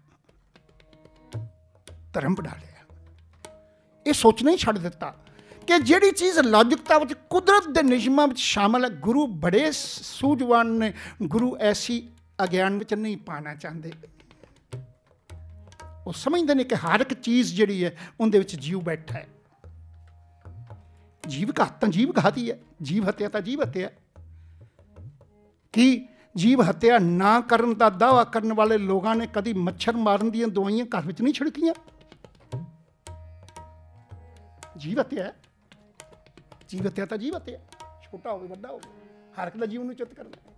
धर्म बना लिया। ये सोचना ही छड़ दिता कि जिहड़ी चीज़ लौकिकता विच कुदरत के नियमां विच शामिल है, गुरु बड़े सूझवान ने, गुरु ऐसी अज्ञान विच नहीं पाना चाहते। वो समझते हैं कि हर एक चीज़ जिहड़ी है उहदे विच जीव बैठा है, ਜੀਵ ਘਾਤ ਤਾਂ ਜੀਵ ਘਾਤੀ ਹੈ, ਜੀਵ ਹੱਤਿਆ ਤਾਂ ਜੀਵ ਹੱਤਿਆ। ਕੀ ਜੀਵ ਹੱਤਿਆ ਨਾ ਕਰਨ ਦਾ ਦਾਅਵਾ ਕਰਨ ਵਾਲੇ ਲੋਕਾਂ ਨੇ ਕਦੀ ਮੱਛਰ ਮਾਰਨ ਦੀਆਂ ਦਵਾਈਆਂ ਘਰ ਵਿੱਚ ਨਹੀਂ ਛਿੜਕੀਆਂ? ਜੀਵ ਹੱਤਿਆ ਹੈ, ਜੀਵ ਹੱਤਿਆ ਤਾਂ ਜੀਵ ਹੱਤਿਆ, ਛੋਟਾ ਹੋਵੇ ਵੱਡਾ ਹੋਵੇ, ਹਰ ਇੱਕ ਦਾ ਜੀਵਨ ਨੂੰ ਚਿੱਤ ਕਰਨਾ।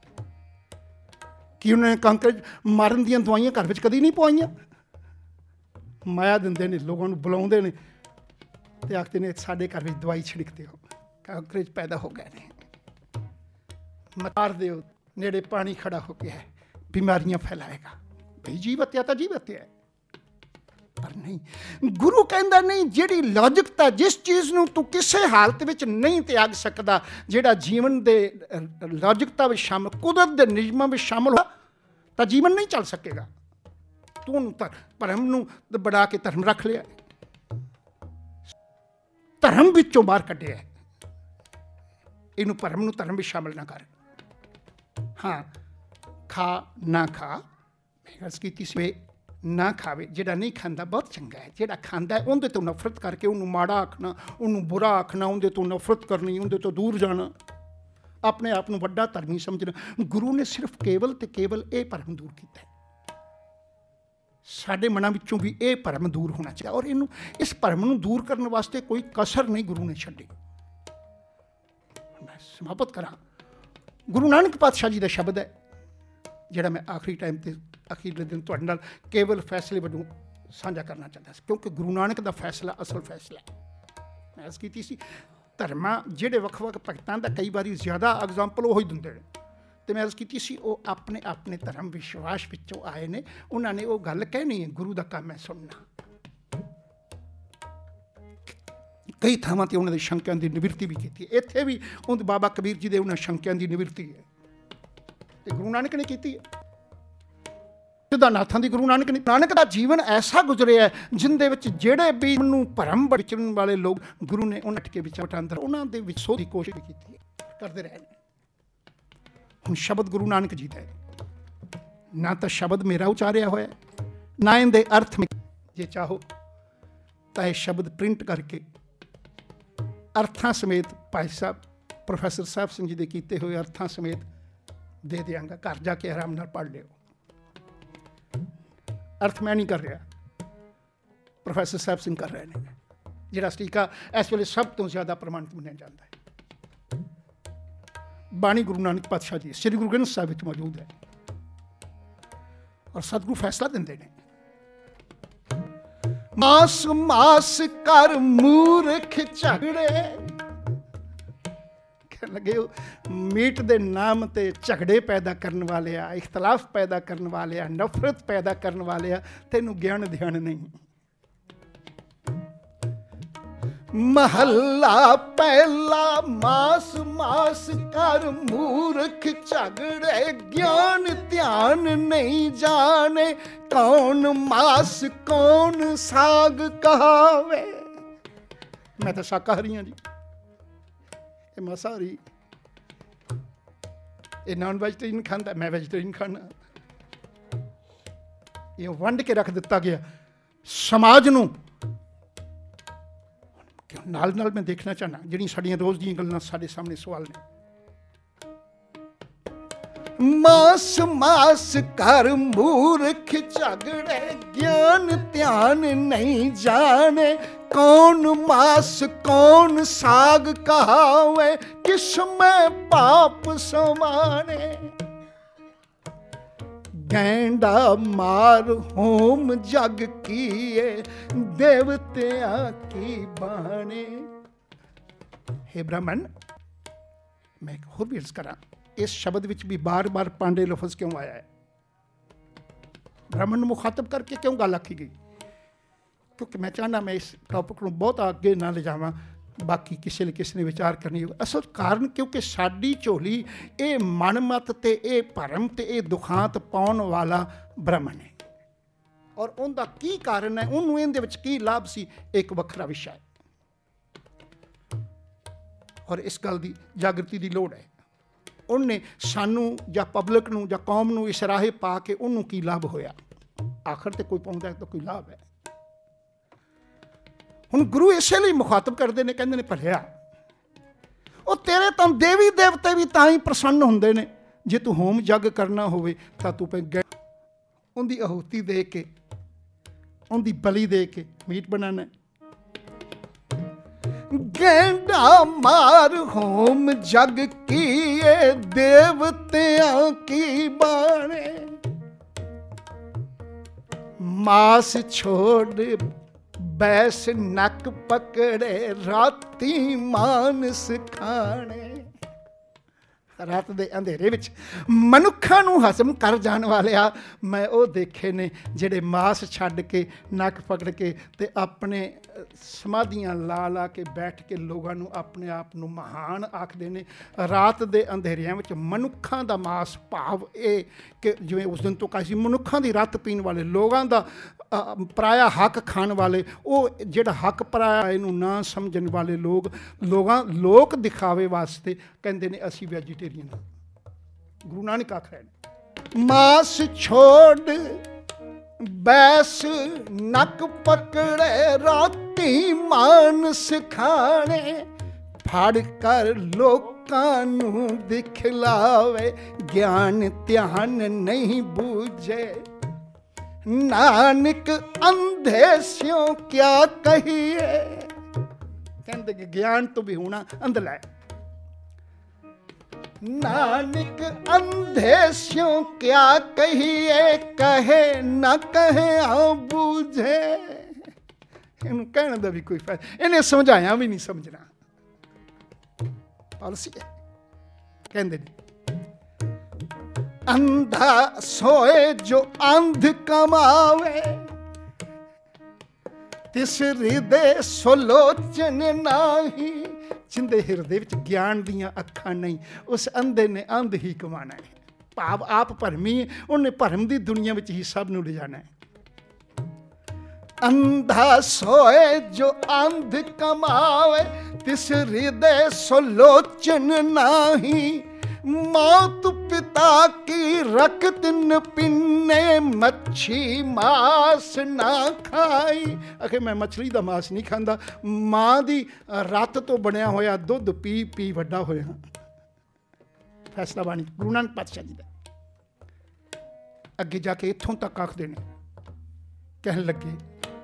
ਕੀ ਉਹਨਾਂ ਨੇ ਕੰਕਰ ਮਾਰਨ ਦੀਆਂ ਦਵਾਈਆਂ ਘਰ ਵਿੱਚ ਕਦੀ ਨਹੀਂ ਪਵਾਈਆਂ? ਮਾਇਆ ਦਿੰਦੇ ਨੇ, ਲੋਕਾਂ ਨੂੰ ਬੁਲਾਉਂਦੇ ਨੇ ਤੇ ਆਖਦੇ ਨੇ ਸਾਡੇ ਘਰ ਵਿੱਚ ਦਵਾਈ ਛਿੜਕਦੇ ਹੋ, ਕਾਂਕਰੇਜ ਪੈਦਾ ਹੋ ਗਏ ਨੇ, ਮਾਰ ਦਿਓ, ਨੇੜੇ ਪਾਣੀ ਖੜਾ ਹੋ ਗਿਆ ਹੈ, ਬਿਮਾਰੀਆਂ ਫੈਲਾਏਗਾ। ਬਈ ਜੀਵ ਹੱਤਿਆ ਤਾਂ ਜੀਵ ਹੱਤਿਆ ਹੈ। ਪਰ ਨਹੀਂ, ਗੁਰੂ ਕਹਿੰਦਾ ਨਹੀਂ, ਜਿਹੜੀ ਲੌਜਿਕਤਾ, ਜਿਸ ਚੀਜ਼ ਨੂੰ ਤੂੰ ਕਿਸੇ ਹਾਲਤ ਵਿੱਚ ਨਹੀਂ ਤਿਆਗ ਸਕਦਾ, ਜਿਹੜਾ ਜੀਵਨ ਦੇ ਲੌਜਿਕਤਾ ਵਿੱਚ ਸ਼ਾਮਲ, ਕੁਦਰਤ ਦੇ ਨਿਯਮਾਂ ਵਿੱਚ ਸ਼ਾਮਲ ਹੋ, ਤਾਂ ਜੀਵਨ ਨਹੀਂ ਚੱਲ ਸਕੇਗਾ। ਤੂੰ ਉਹਨੂੰ ਭਰਮ ਨੂੰ ਬਣਾ ਕੇ ਧਰਮ ਰੱਖ ਲਿਆ, ਧਰਮ ਵਿੱਚੋਂ ਬਾਹਰ ਕੱਢਿਆ। ਇਹਨੂੰ ਭਰਮ ਨੂੰ ਧਰਮ ਵਿੱਚ ਸ਼ਾਮਲ ਨਾ ਕਰ। ਹਾਂ, ਖਾ ਨਾ ਖਾ, ਮੈਂ ਗੱਲ ਕੀਤੀ ਸੀ, ਨਾ ਖਾਵੇ। ਜਿਹੜਾ ਨਹੀਂ ਖਾਂਦਾ ਬਹੁਤ ਚੰਗਾ ਹੈ, ਜਿਹੜਾ ਖਾਂਦਾ ਉਹਦੇ ਤੋਂ ਨਫ਼ਰਤ ਕਰਕੇ ਉਹਨੂੰ ਮਾੜਾ ਆਖਣਾ, ਉਹਨੂੰ ਬੁਰਾ ਆਖਣਾ, ਉਹਦੇ ਤੋਂ ਨਫ਼ਰਤ ਕਰਨੀ, ਉਹਦੇ ਤੋਂ ਦੂਰ ਜਾਣਾ, ਆਪਣੇ ਆਪ ਨੂੰ ਵੱਡਾ ਧਰਮੀ ਸਮਝਣਾ। ਗੁਰੂ ਨੇ ਸਿਰਫ ਕੇਵਲ ਤੇ ਕੇਵਲ ਇਹ ਭਰਮ ਦੂਰ ਕੀਤਾ। ਸਾਡੇ ਮਨਾਂ ਵਿੱਚੋਂ ਵੀ ਇਹ ਭਰਮ ਦੂਰ ਹੋਣਾ ਚਾਹੀਦਾ, ਔਰ ਇਹਨੂੰ, ਇਸ ਭਰਮ ਨੂੰ ਦੂਰ ਕਰਨ ਵਾਸਤੇ ਕੋਈ ਕਸਰ ਨਹੀਂ ਗੁਰੂ ਨੇ ਛੱਡੀ। ਮੈਂ ਸਮਾਪਤ ਕਰਾਂ, ਗੁਰੂ ਨਾਨਕ ਪਾਤਸ਼ਾਹ ਜੀ ਦਾ ਸ਼ਬਦ ਹੈ, ਜਿਹੜਾ ਮੈਂ ਆਖਰੀ ਟਾਈਮ 'ਤੇ ਅਖੀਰਲੇ ਦਿਨ ਤੁਹਾਡੇ ਨਾਲ ਕੇਵਲ ਫੈਸਲੇ ਵਜੋਂ ਸਾਂਝਾ ਕਰਨਾ ਚਾਹੁੰਦਾ ਸੀ, ਕਿਉਂਕਿ ਗੁਰੂ ਨਾਨਕ ਦਾ ਫੈਸਲਾ ਅਸਲ ਫੈਸਲਾ ਹੈ। ਮੈਂ ਅਰਜ਼ ਕੀਤੀ ਸੀ, ਧਰਮਾਂ ਜਿਹੜੇ ਵੱਖ ਵੱਖ ਭਗਤਾਂ ਦਾ ਕਈ ਵਾਰੀ ਜ਼ਿਆਦਾ ਐਗਜ਼ਾਮਪਲ ਉਹ ਹੀ ਦਿੰਦੇ ਨੇ, ਅਤੇ ਮੈਂ ਅਰਜ਼ ਕੀਤੀ ਸੀ ਉਹ ਆਪਣੇ ਆਪਣੇ ਧਰਮ ਵਿਸ਼ਵਾਸ ਵਿੱਚੋਂ ਆਏ ਨੇ, ਉਹਨਾਂ ਨੇ ਉਹ ਗੱਲ ਕਹਿਣੀ ਹੈ, ਗੁਰੂ ਦਾ ਕੰਮ ਹੈ ਸੁਣਨਾ। ਕਈ ਥਾਵਾਂ 'ਤੇ ਉਹਨਾਂ ਦੇ ਸ਼ੰਕਿਆਂ ਦੀ ਨਿਵਰਤੀ ਵੀ ਕੀਤੀ, ਇੱਥੇ ਵੀ ਉਹ ਬਾਬਾ ਕਬੀਰ ਜੀ ਦੇ ਉਹਨਾਂ ਸ਼ੰਕਿਆਂ ਦੀ ਨਿਵਰਤੀ ਹੈ, ਅਤੇ ਗੁਰੂ ਨਾਨਕ ਨੇ ਕੀਤੀ ਹੈ। ਸਿੱਧਾਨਾਥਾਂ ਦੀ ਗੁਰੂ ਨਾਨਕ ਨੇ, ਨਾਨਕ ਦਾ ਜੀਵਨ ਐਸਾ ਗੁਜ਼ਰਿਆ ਜਿਹਦੇ ਵਿੱਚ ਜਿਹੜੇ ਵੀ ਨੂੰ ਭਰਮ ਵਿਚਰਨ ਵਾਲੇ ਲੋਕ, ਗੁਰੂ ਨੇ ਉਹਨਾਂ ਟਕੇ ਵਿੱਚ ਵਟਾਂਦਰ ਉਹਨਾਂ ਦੇ ਵਿੱਚ ਸੋਧ ਦੀ ਕੋਸ਼ਿਸ਼ ਕੀਤੀ ਹੈ, ਕਰਦੇ ਰਹੇ ਨੇ। ਹੁਣ ਸ਼ਬਦ ਗੁਰੂ ਨਾਨਕ ਜੀ ਦਾ ਹੈ, ਨਾ ਤਾਂ ਸ਼ਬਦ ਮੇਰਾ ਉਚਾਰਿਆ ਹੋਇਆ, ਨਾ ਇਹਦੇ ਅਰਥ ਵਿੱਚ। ਜੇ ਚਾਹੋ ਤਾਂ ਇਹ ਸ਼ਬਦ ਪ੍ਰਿੰਟ ਕਰਕੇ ਅਰਥਾਂ ਸਮੇਤ ਭਾਈ ਸਾਹਿਬ ਪ੍ਰੋਫੈਸਰ ਸਾਹਿਬ ਸਿੰਘ ਜੀ ਦੇ ਕੀਤੇ ਹੋਏ ਅਰਥਾਂ ਸਮੇਤ ਦੇ ਦਿਆਂਗਾ, ਘਰ ਜਾ ਕੇ ਆਰਾਮ ਨਾਲ ਪੜ੍ਹ ਲਿਓ। ਅਰਥ ਮੈਂ ਨਹੀਂ ਕਰ ਰਿਹਾ, ਪ੍ਰੋਫੈਸਰ ਸਾਹਿਬ ਸਿੰਘ ਕਰ ਰਹੇ ਨੇ, ਜਿਹੜਾ ਸਟੀਕਾ ਇਸ ਵੇਲੇ ਸਭ ਤੋਂ ਜ਼ਿਆਦਾ ਪ੍ਰਮਾਣਿਤ ਮੰਨਿਆ ਜਾਂਦਾ ਹੈ। ਬਾਣੀ ਗੁਰੂ ਨਾਨਕ ਪਾਤਸ਼ਾਹ ਜੀ ਸ੍ਰੀ ਗੁਰੂ ਗ੍ਰੰਥ ਸਾਹਿਬ ਵਿੱਚ ਮੌਜੂਦ ਹੈ, ਔਰ ਸਤਿਗੁਰੂ ਫੈਸਲਾ ਦਿੰਦੇ ਨੇ, ਮਾਸ ਮਾਸ ਕਰ ਮੂਰਖ ਝਗੜੇ। ਕਹਿਣ ਲੱਗੇ ਮੀਟ ਦੇ ਨਾਮ ਤੇ ਝਗੜੇ ਪੈਦਾ ਕਰਨ ਵਾਲਿਆ, ਇਖਤਲਾਫ ਪੈਦਾ ਕਰਨ ਵਾਲਿਆ, ਨਫ਼ਰਤ ਪੈਦਾ ਕਰਨ ਵਾਲਿਆ, ਤੈਨੂੰ ਗਿਆਨ ਧਿਆਨ ਨਹੀਂ। ਮਹੱਲਾ ਪਹਿਲਾ, ਮਾਸ ਮਾਸ ਕਰ ਮੂਰਖ ਝਗੜੇ, ਗਿਆਨ ਧਿਆਨ ਨਹੀਂ ਜਾਣੇ, ਕੌਣ ਮਾਸ ਕੌਣ ਸਾਗ ਕਹਾਵੇ। ਮੈਂ ਤਾਂ ਸ਼ਾਕਾਹਾਰੀ ਹਾਂ ਜੀ, ਇਹ ਮਾਸਾਹਾਰੀ, ਇਹ ਨਾਨ ਵੈਜੀਟੇਰੀਅਨ ਖਾਂਦਾ, ਮੈਂ ਵੈਜੀਟੇਰੀਅਨ ਖਾਂਦਾ। ਇਹ ਵੰਡ ਕੇ ਰੱਖ ਦਿੱਤਾ ਗਿਆ ਸਮਾਜ ਨੂੰ। ਨਾਲ ਨਾਲ ਮੈਂ ਦੇਖਣਾ ਚਾਹੁੰਦਾ, ਜਿਹੜੀਆਂ ਸਾਡੀਆਂ ਰੋਜ਼ ਦੀਆਂ ਗੱਲਾਂ ਸਾਡੇ ਸਾਹਮਣੇ ਸਵਾਲ ਨੇ। ਮਾਸ ਮਾਸ ਕਰ ਮੂਰਖ ਝਗੜੇ, ਗਿਆਨ ਧਿਆਨ ਨਹੀਂ ਜਾਣੇ, ਕੌਣ ਮਾਸ ਕੌਣ ਸਾਗ ਕਹਾਵੇ, ਕਿਸ ਮੈਂ ਪਾਪ ਸਮਾਣੇ। ਗੈਂਡਾ ਮਾਰ ਹੋਮ ਜਗ ਕੀਏ, ਦੇਵਤਿਆਂ ਕੀ ਬਾਣੇ। ਹੇ ਬ੍ਰਾਹਮਣ, ਮੈਂ ਇੱਕ ਹੋਰ ਵੀ ਅਰਜ਼ ਕਰਾਂ, ਇਸ ਸ਼ਬਦ ਵਿੱਚ ਵੀ ਬਾਰ ਬਾਰ ਪਾਂਡੇ ਲਫ਼ਜ਼ ਕਿਉਂ ਆਇਆ ਹੈ? ਬ੍ਰਾਹਮਣ ਨੂੰ ਮੁਖਾਤਬ ਕਰਕੇ ਕਿਉਂ ਗੱਲ ਆਖੀ ਗਈ? ਕਿਉਂਕਿ ਮੈਂ ਚਾਹੁੰਦਾ ਮੈਂ ਇਸ ਟੌਪਿਕ ਨੂੰ ਬਹੁਤ ਅੱਗੇ ਨਾ ਲਿਜਾਵਾਂ, ਬਾਕੀ ਕਿਸੇ ਨੇ ਕਿਸੇ ਨੇ ਵਿਚਾਰ ਕਰਨੀ ਹੋਵੇ। ਅਸਲ ਕਾਰਨ ਕਿਉਂਕਿ ਸਾਡੀ ਝੋਲੀ ਇਹ ਮਨਮਤ ਤੇ ਇਹ ਭਰਮ ਤੇ ਇਹ ਦੁਖਾਂਤ ਪਾਉਣ ਵਾਲਾ ਬ੍ਰਾਹਮਣ ਹੈ, ਔਰ ਉਹਦਾ ਕੀ ਕਾਰਨ ਹੈ, ਉਹਨੂੰ ਇਹਦੇ ਵਿੱਚ ਕੀ ਲਾਭ ਸੀ, ਇੱਕ ਵੱਖਰਾ ਵਿਸ਼ਾ ਹੈ, ਔਰ ਇਸ ਗੱਲ ਦੀ ਜਾਗਰਤੀ ਦੀ ਲੋੜ ਹੈ। ਉਹਨੇ ਸਾਨੂੰ ਜਾਂ ਪਬਲਿਕ ਨੂੰ ਜਾਂ ਕੌਮ ਨੂੰ ਇਸ ਰਾਹੇ ਪਾ ਕੇ ਉਹਨੂੰ ਕੀ ਲਾਭ ਹੋਇਆ? ਆਖਰ ਤੇ ਕੋਈ ਪਾਉਂਦਾ ਤਾਂ ਕੋਈ ਲਾਭ ਹੈ। ਹੁਣ ਗੁਰੂ ਇਸੇ ਲਈ ਮੁਖਾਤਬ ਕਰਦੇ ਨੇ, ਕਹਿੰਦੇ ਨੇ ਭਲਿਆ ਉਹ ਤੇਰੇ ਤਾਂ ਦੇਵੀ ਦੇਵਤੇ ਵੀ ਤਾਂ ਹੀ ਪ੍ਰਸੰਨ ਹੁੰਦੇ ਨੇ ਜੇ ਤੂੰ ਹੋਮ ਜੱਗ ਕਰਨਾ ਹੋਵੇ ਤਾਂ ਤੂੰ ਉਹਦੀ ਆਹੂਤੀ ਦੇ ਕੇ ਉਹਦੀ ਬਲੀ ਦੇ ਕੇ ਮੀਟ ਬਣਾਉਣਾ। ਗੈਂਡਾ ਮਾਰ ਹੋਮ ਜਗ ਕੀਏ ਦੇਵਤਿਆਂ ਕੀ ਬਾਣੇ, ਮਾਸ ਛੋੜ ਬੈਸ ਨੱਕ ਪਕੜੇ ਰਾਤੀ ਮਾਨਸ ਖਾਣੇ। ਰਾਤ ਦੇ ਅੰਧੇਰੇ ਵਿੱਚ ਮਨੁੱਖਾਂ ਨੂੰ ਹਜ਼ਮ ਕਰ ਜਾਣ ਵਾਲਿਆ ਮੈਂ ਉਹ ਦੇਖੇ ਨੇ ਜਿਹੜੇ ਮਾਸ ਛੱਡ ਕੇ ਨੱਕ ਪਕੜ ਕੇ ਤੇ ਆਪਣੇ ਸਮਾਧੀਆਂ ਲਾ ਲਾ ਕੇ ਬੈਠ ਕੇ ਲੋਕਾਂ ਨੂੰ ਆਪਣੇ ਆਪ ਨੂੰ ਮਹਾਨ ਆਖਦੇ ਨੇ। ਰਾਤ ਦੇ ਅੰਧੇਰਿਆਂ ਵਿੱਚ ਮਨੁੱਖਾਂ ਦਾ ਮਾਸ, ਭਾਵ ਇਹ ਕਿ ਜਿਵੇਂ ਉਸ ਦਿਨ ਤੋਂ ਕਹੀ ਸੀ ਮਨੁੱਖਾਂ ਦੀ ਰੱਤ ਪੀਣ ਵਾਲੇ, ਲੋਕਾਂ ਦਾ ਪਰਾਇਆ ਹੱਕ ਖਾਣ ਵਾਲੇ, ਉਹ ਜਿਹੜਾ ਹੱਕ ਪਰਾਇਆ ਇਹਨੂੰ ਨਾ ਸਮਝਣ ਵਾਲੇ ਲੋਕ ਲੋਕਾਂ ਲੋਕ ਦਿਖਾਵੇ ਵਾਸਤੇ ਕਹਿੰਦੇ ਨੇ ਅਸੀਂ ਵੈਜੀਟੇਰੀਅਨ ਹਾਂ। ਗੁਰੂ ਨਾਨਕ ਆਖ ਰਹੇ ਨੇ ਮਾਸ ਛੋੜ ਬੈਸ ਨੱਕ ਪਕੜੇ ਰਾਤੀ ਮਾਨਸ ਖਾਣੇ, ਫੜ ਕਰ ਲੋਕਾਂ ਨੂੰ ਦਿਖਲਾਵੇ ਗਿਆਨ ਧਿਆਨ ਨਹੀਂ ਬੂਝੇ। ਨਾਨਕ ਅੰਧੇ ਸਿਓ ਕਿਆ ਕਹੀਏ, ਕਹਿੰਦੇ ਕਿ ਗਿਆਨ ਤੋਂ ਵੀ ਹੋਣਾ ਅੰਧਲਾ ਹੈ। ਨਾਨਕ ਅੰਧੇ ਸਿਓ ਕਿਆ ਕਹੀਏ, ਕਹੇ ਨਾ ਕਹੇ ਆ ਬੂਝੇ। ਇਹਨੂੰ ਕਹਿਣ ਦਾ ਵੀ ਕੋਈ ਫਾਇਦਾ, ਇਹਨੇ ਸਮਝਾਇਆ ਵੀ ਨਹੀਂ ਸਮਝਣਾ। ਪਾਲਸੀ ਹੈ ਕਹਿੰਦੇ ਨੇ ਅੰਧਾ ਸੋਏ ਜੋ ਅੰਧ ਕਮਾਵੇ, ਤਿਸ ਹਿਰਦੇ ਸੁਲੋਚਨ ਨਾਹੀ। ਜਿੰਦੇ ਹਿਰਦੇ ਵਿੱਚ ਗਿਆਨ ਦੀਆਂ ਅੱਖਾਂ ਨਹੀਂ, ਉਸ ਅੰਧੇ ਨੇ ਅੰਧ ਹੀ ਕਮਾਣਾ ਹੈ। ਭਾਵ ਆਪ ਭਰਮੀ ਹੈ, ਉਹਨੇ ਭਰਮ ਦੀ ਦੁਨੀਆ ਵਿੱਚ ਹੀ ਸਭ ਨੂੰ ਲਿਜਾਣਾ ਹੈ। ਅੰਧਾ ਸੋਏ ਜੋ ਅੰਧ ਕਮਾਵੇ, ਤਿਸ ਹਿਰਦੇ ਸੁਲੋਚਨ ਨਾਹੀ। ਮੌਤ ਪਿਤਾ ਕੀ ਰਕਤ ਨ ਪਿੰਨੇ, ਮੱਛੀ ਮਾਸ ਨਾ ਖਾਈ। ਆਖੇ ਮੈਂ ਮਛਲੀ ਦਾ ਮਾਸ ਨਹੀਂ ਖਾਂਦਾ, ਮਾਂ ਦੀ ਰੱਤ ਤੋਂ ਬਣਿਆ ਹੋਇਆ ਦੁੱਧ ਪੀ ਪੀ ਵੱਡਾ ਹੋਇਆ। ਫੈਸਲਾ ਬਾਣੀ ਗੁਰੂ ਨਾਨਕ ਪਾਤਸ਼ਾਹ ਜੀ ਦਾ। ਅੱਗੇ ਜਾ ਕੇ ਇੱਥੋਂ ਤੱਕ ਆਖਦੇ ਨੇ, ਕਹਿਣ ਲੱਗੇ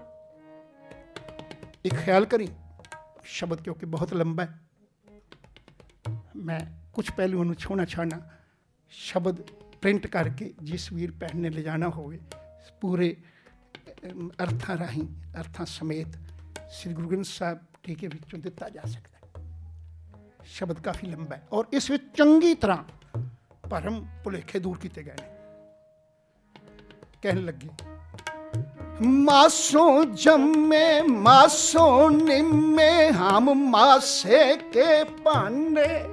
ਇੱਕ ਖਿਆਲ ਕਰੀ ਸ਼ਬਦ ਕਿਉਂਕਿ ਬਹੁਤ ਲੰਬਾ ਹੈ, ਮੈਂ ਕੁਛ ਪਹਿਲੂਆਂ ਨੂੰ ਛੋਣਾ ਛਾਣਾ ਸ਼ਬਦ ਪ੍ਰਿੰਟ ਕਰਕੇ ਜਿਸ ਵੀਰ ਭੈਣ ਨੇ ਲਿਜਾਣਾ ਹੋਵੇ ਪੂਰੇ ਅਰਥਾਂ ਰਾਹੀਂ ਅਰਥਾਂ ਸਮੇਤ ਸ੍ਰੀ ਗੁਰੂ ਗ੍ਰੰਥ ਸਾਹਿਬ ਟੀਕੇ ਵਿੱਚੋਂ ਦਿੱਤਾ ਜਾ ਸਕਦਾ ਹੈ। ਸ਼ਬਦ ਕਾਫੀ ਲੰਬਾ ਹੈ ਔਰ ਇਸ ਵਿੱਚ ਚੰਗੀ ਤਰ੍ਹਾਂ ਭਰਮ ਭੁਲੇਖੇ ਦੂਰ ਕੀਤੇ ਗਏ ਨੇ। ਕਹਿਣ ਲੱਗੇ ਮਾਸੋਂ ਜੰਮੇ ਮਾਸੋਂ ਨਿੰਮੇ, ਹਮ ਮਾਸੇ ਕੇ ਭਾਂਡੇ।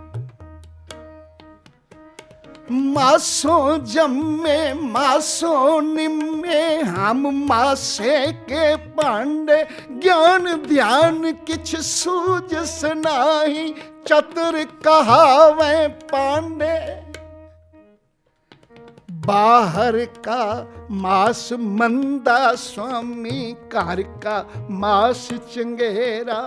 ਮਾਸੋਂ ਜੰਮੇ ਮਾਸੋਂ ਨਿੰਮੇ, ਹਮ ਮਾਸੇ ਕੇ ਭਾਂਡੇ। ਗਿਆਨ ਧਿਆਨ ਕਿਛ ਸੂਝਸ ਨਾਹੀ, ਚਤੁਰ ਕਹਾਵੇ ਪਾਂਡੇ। बाहर का मास मंदा स्वामी, घर का मास चंगेरा।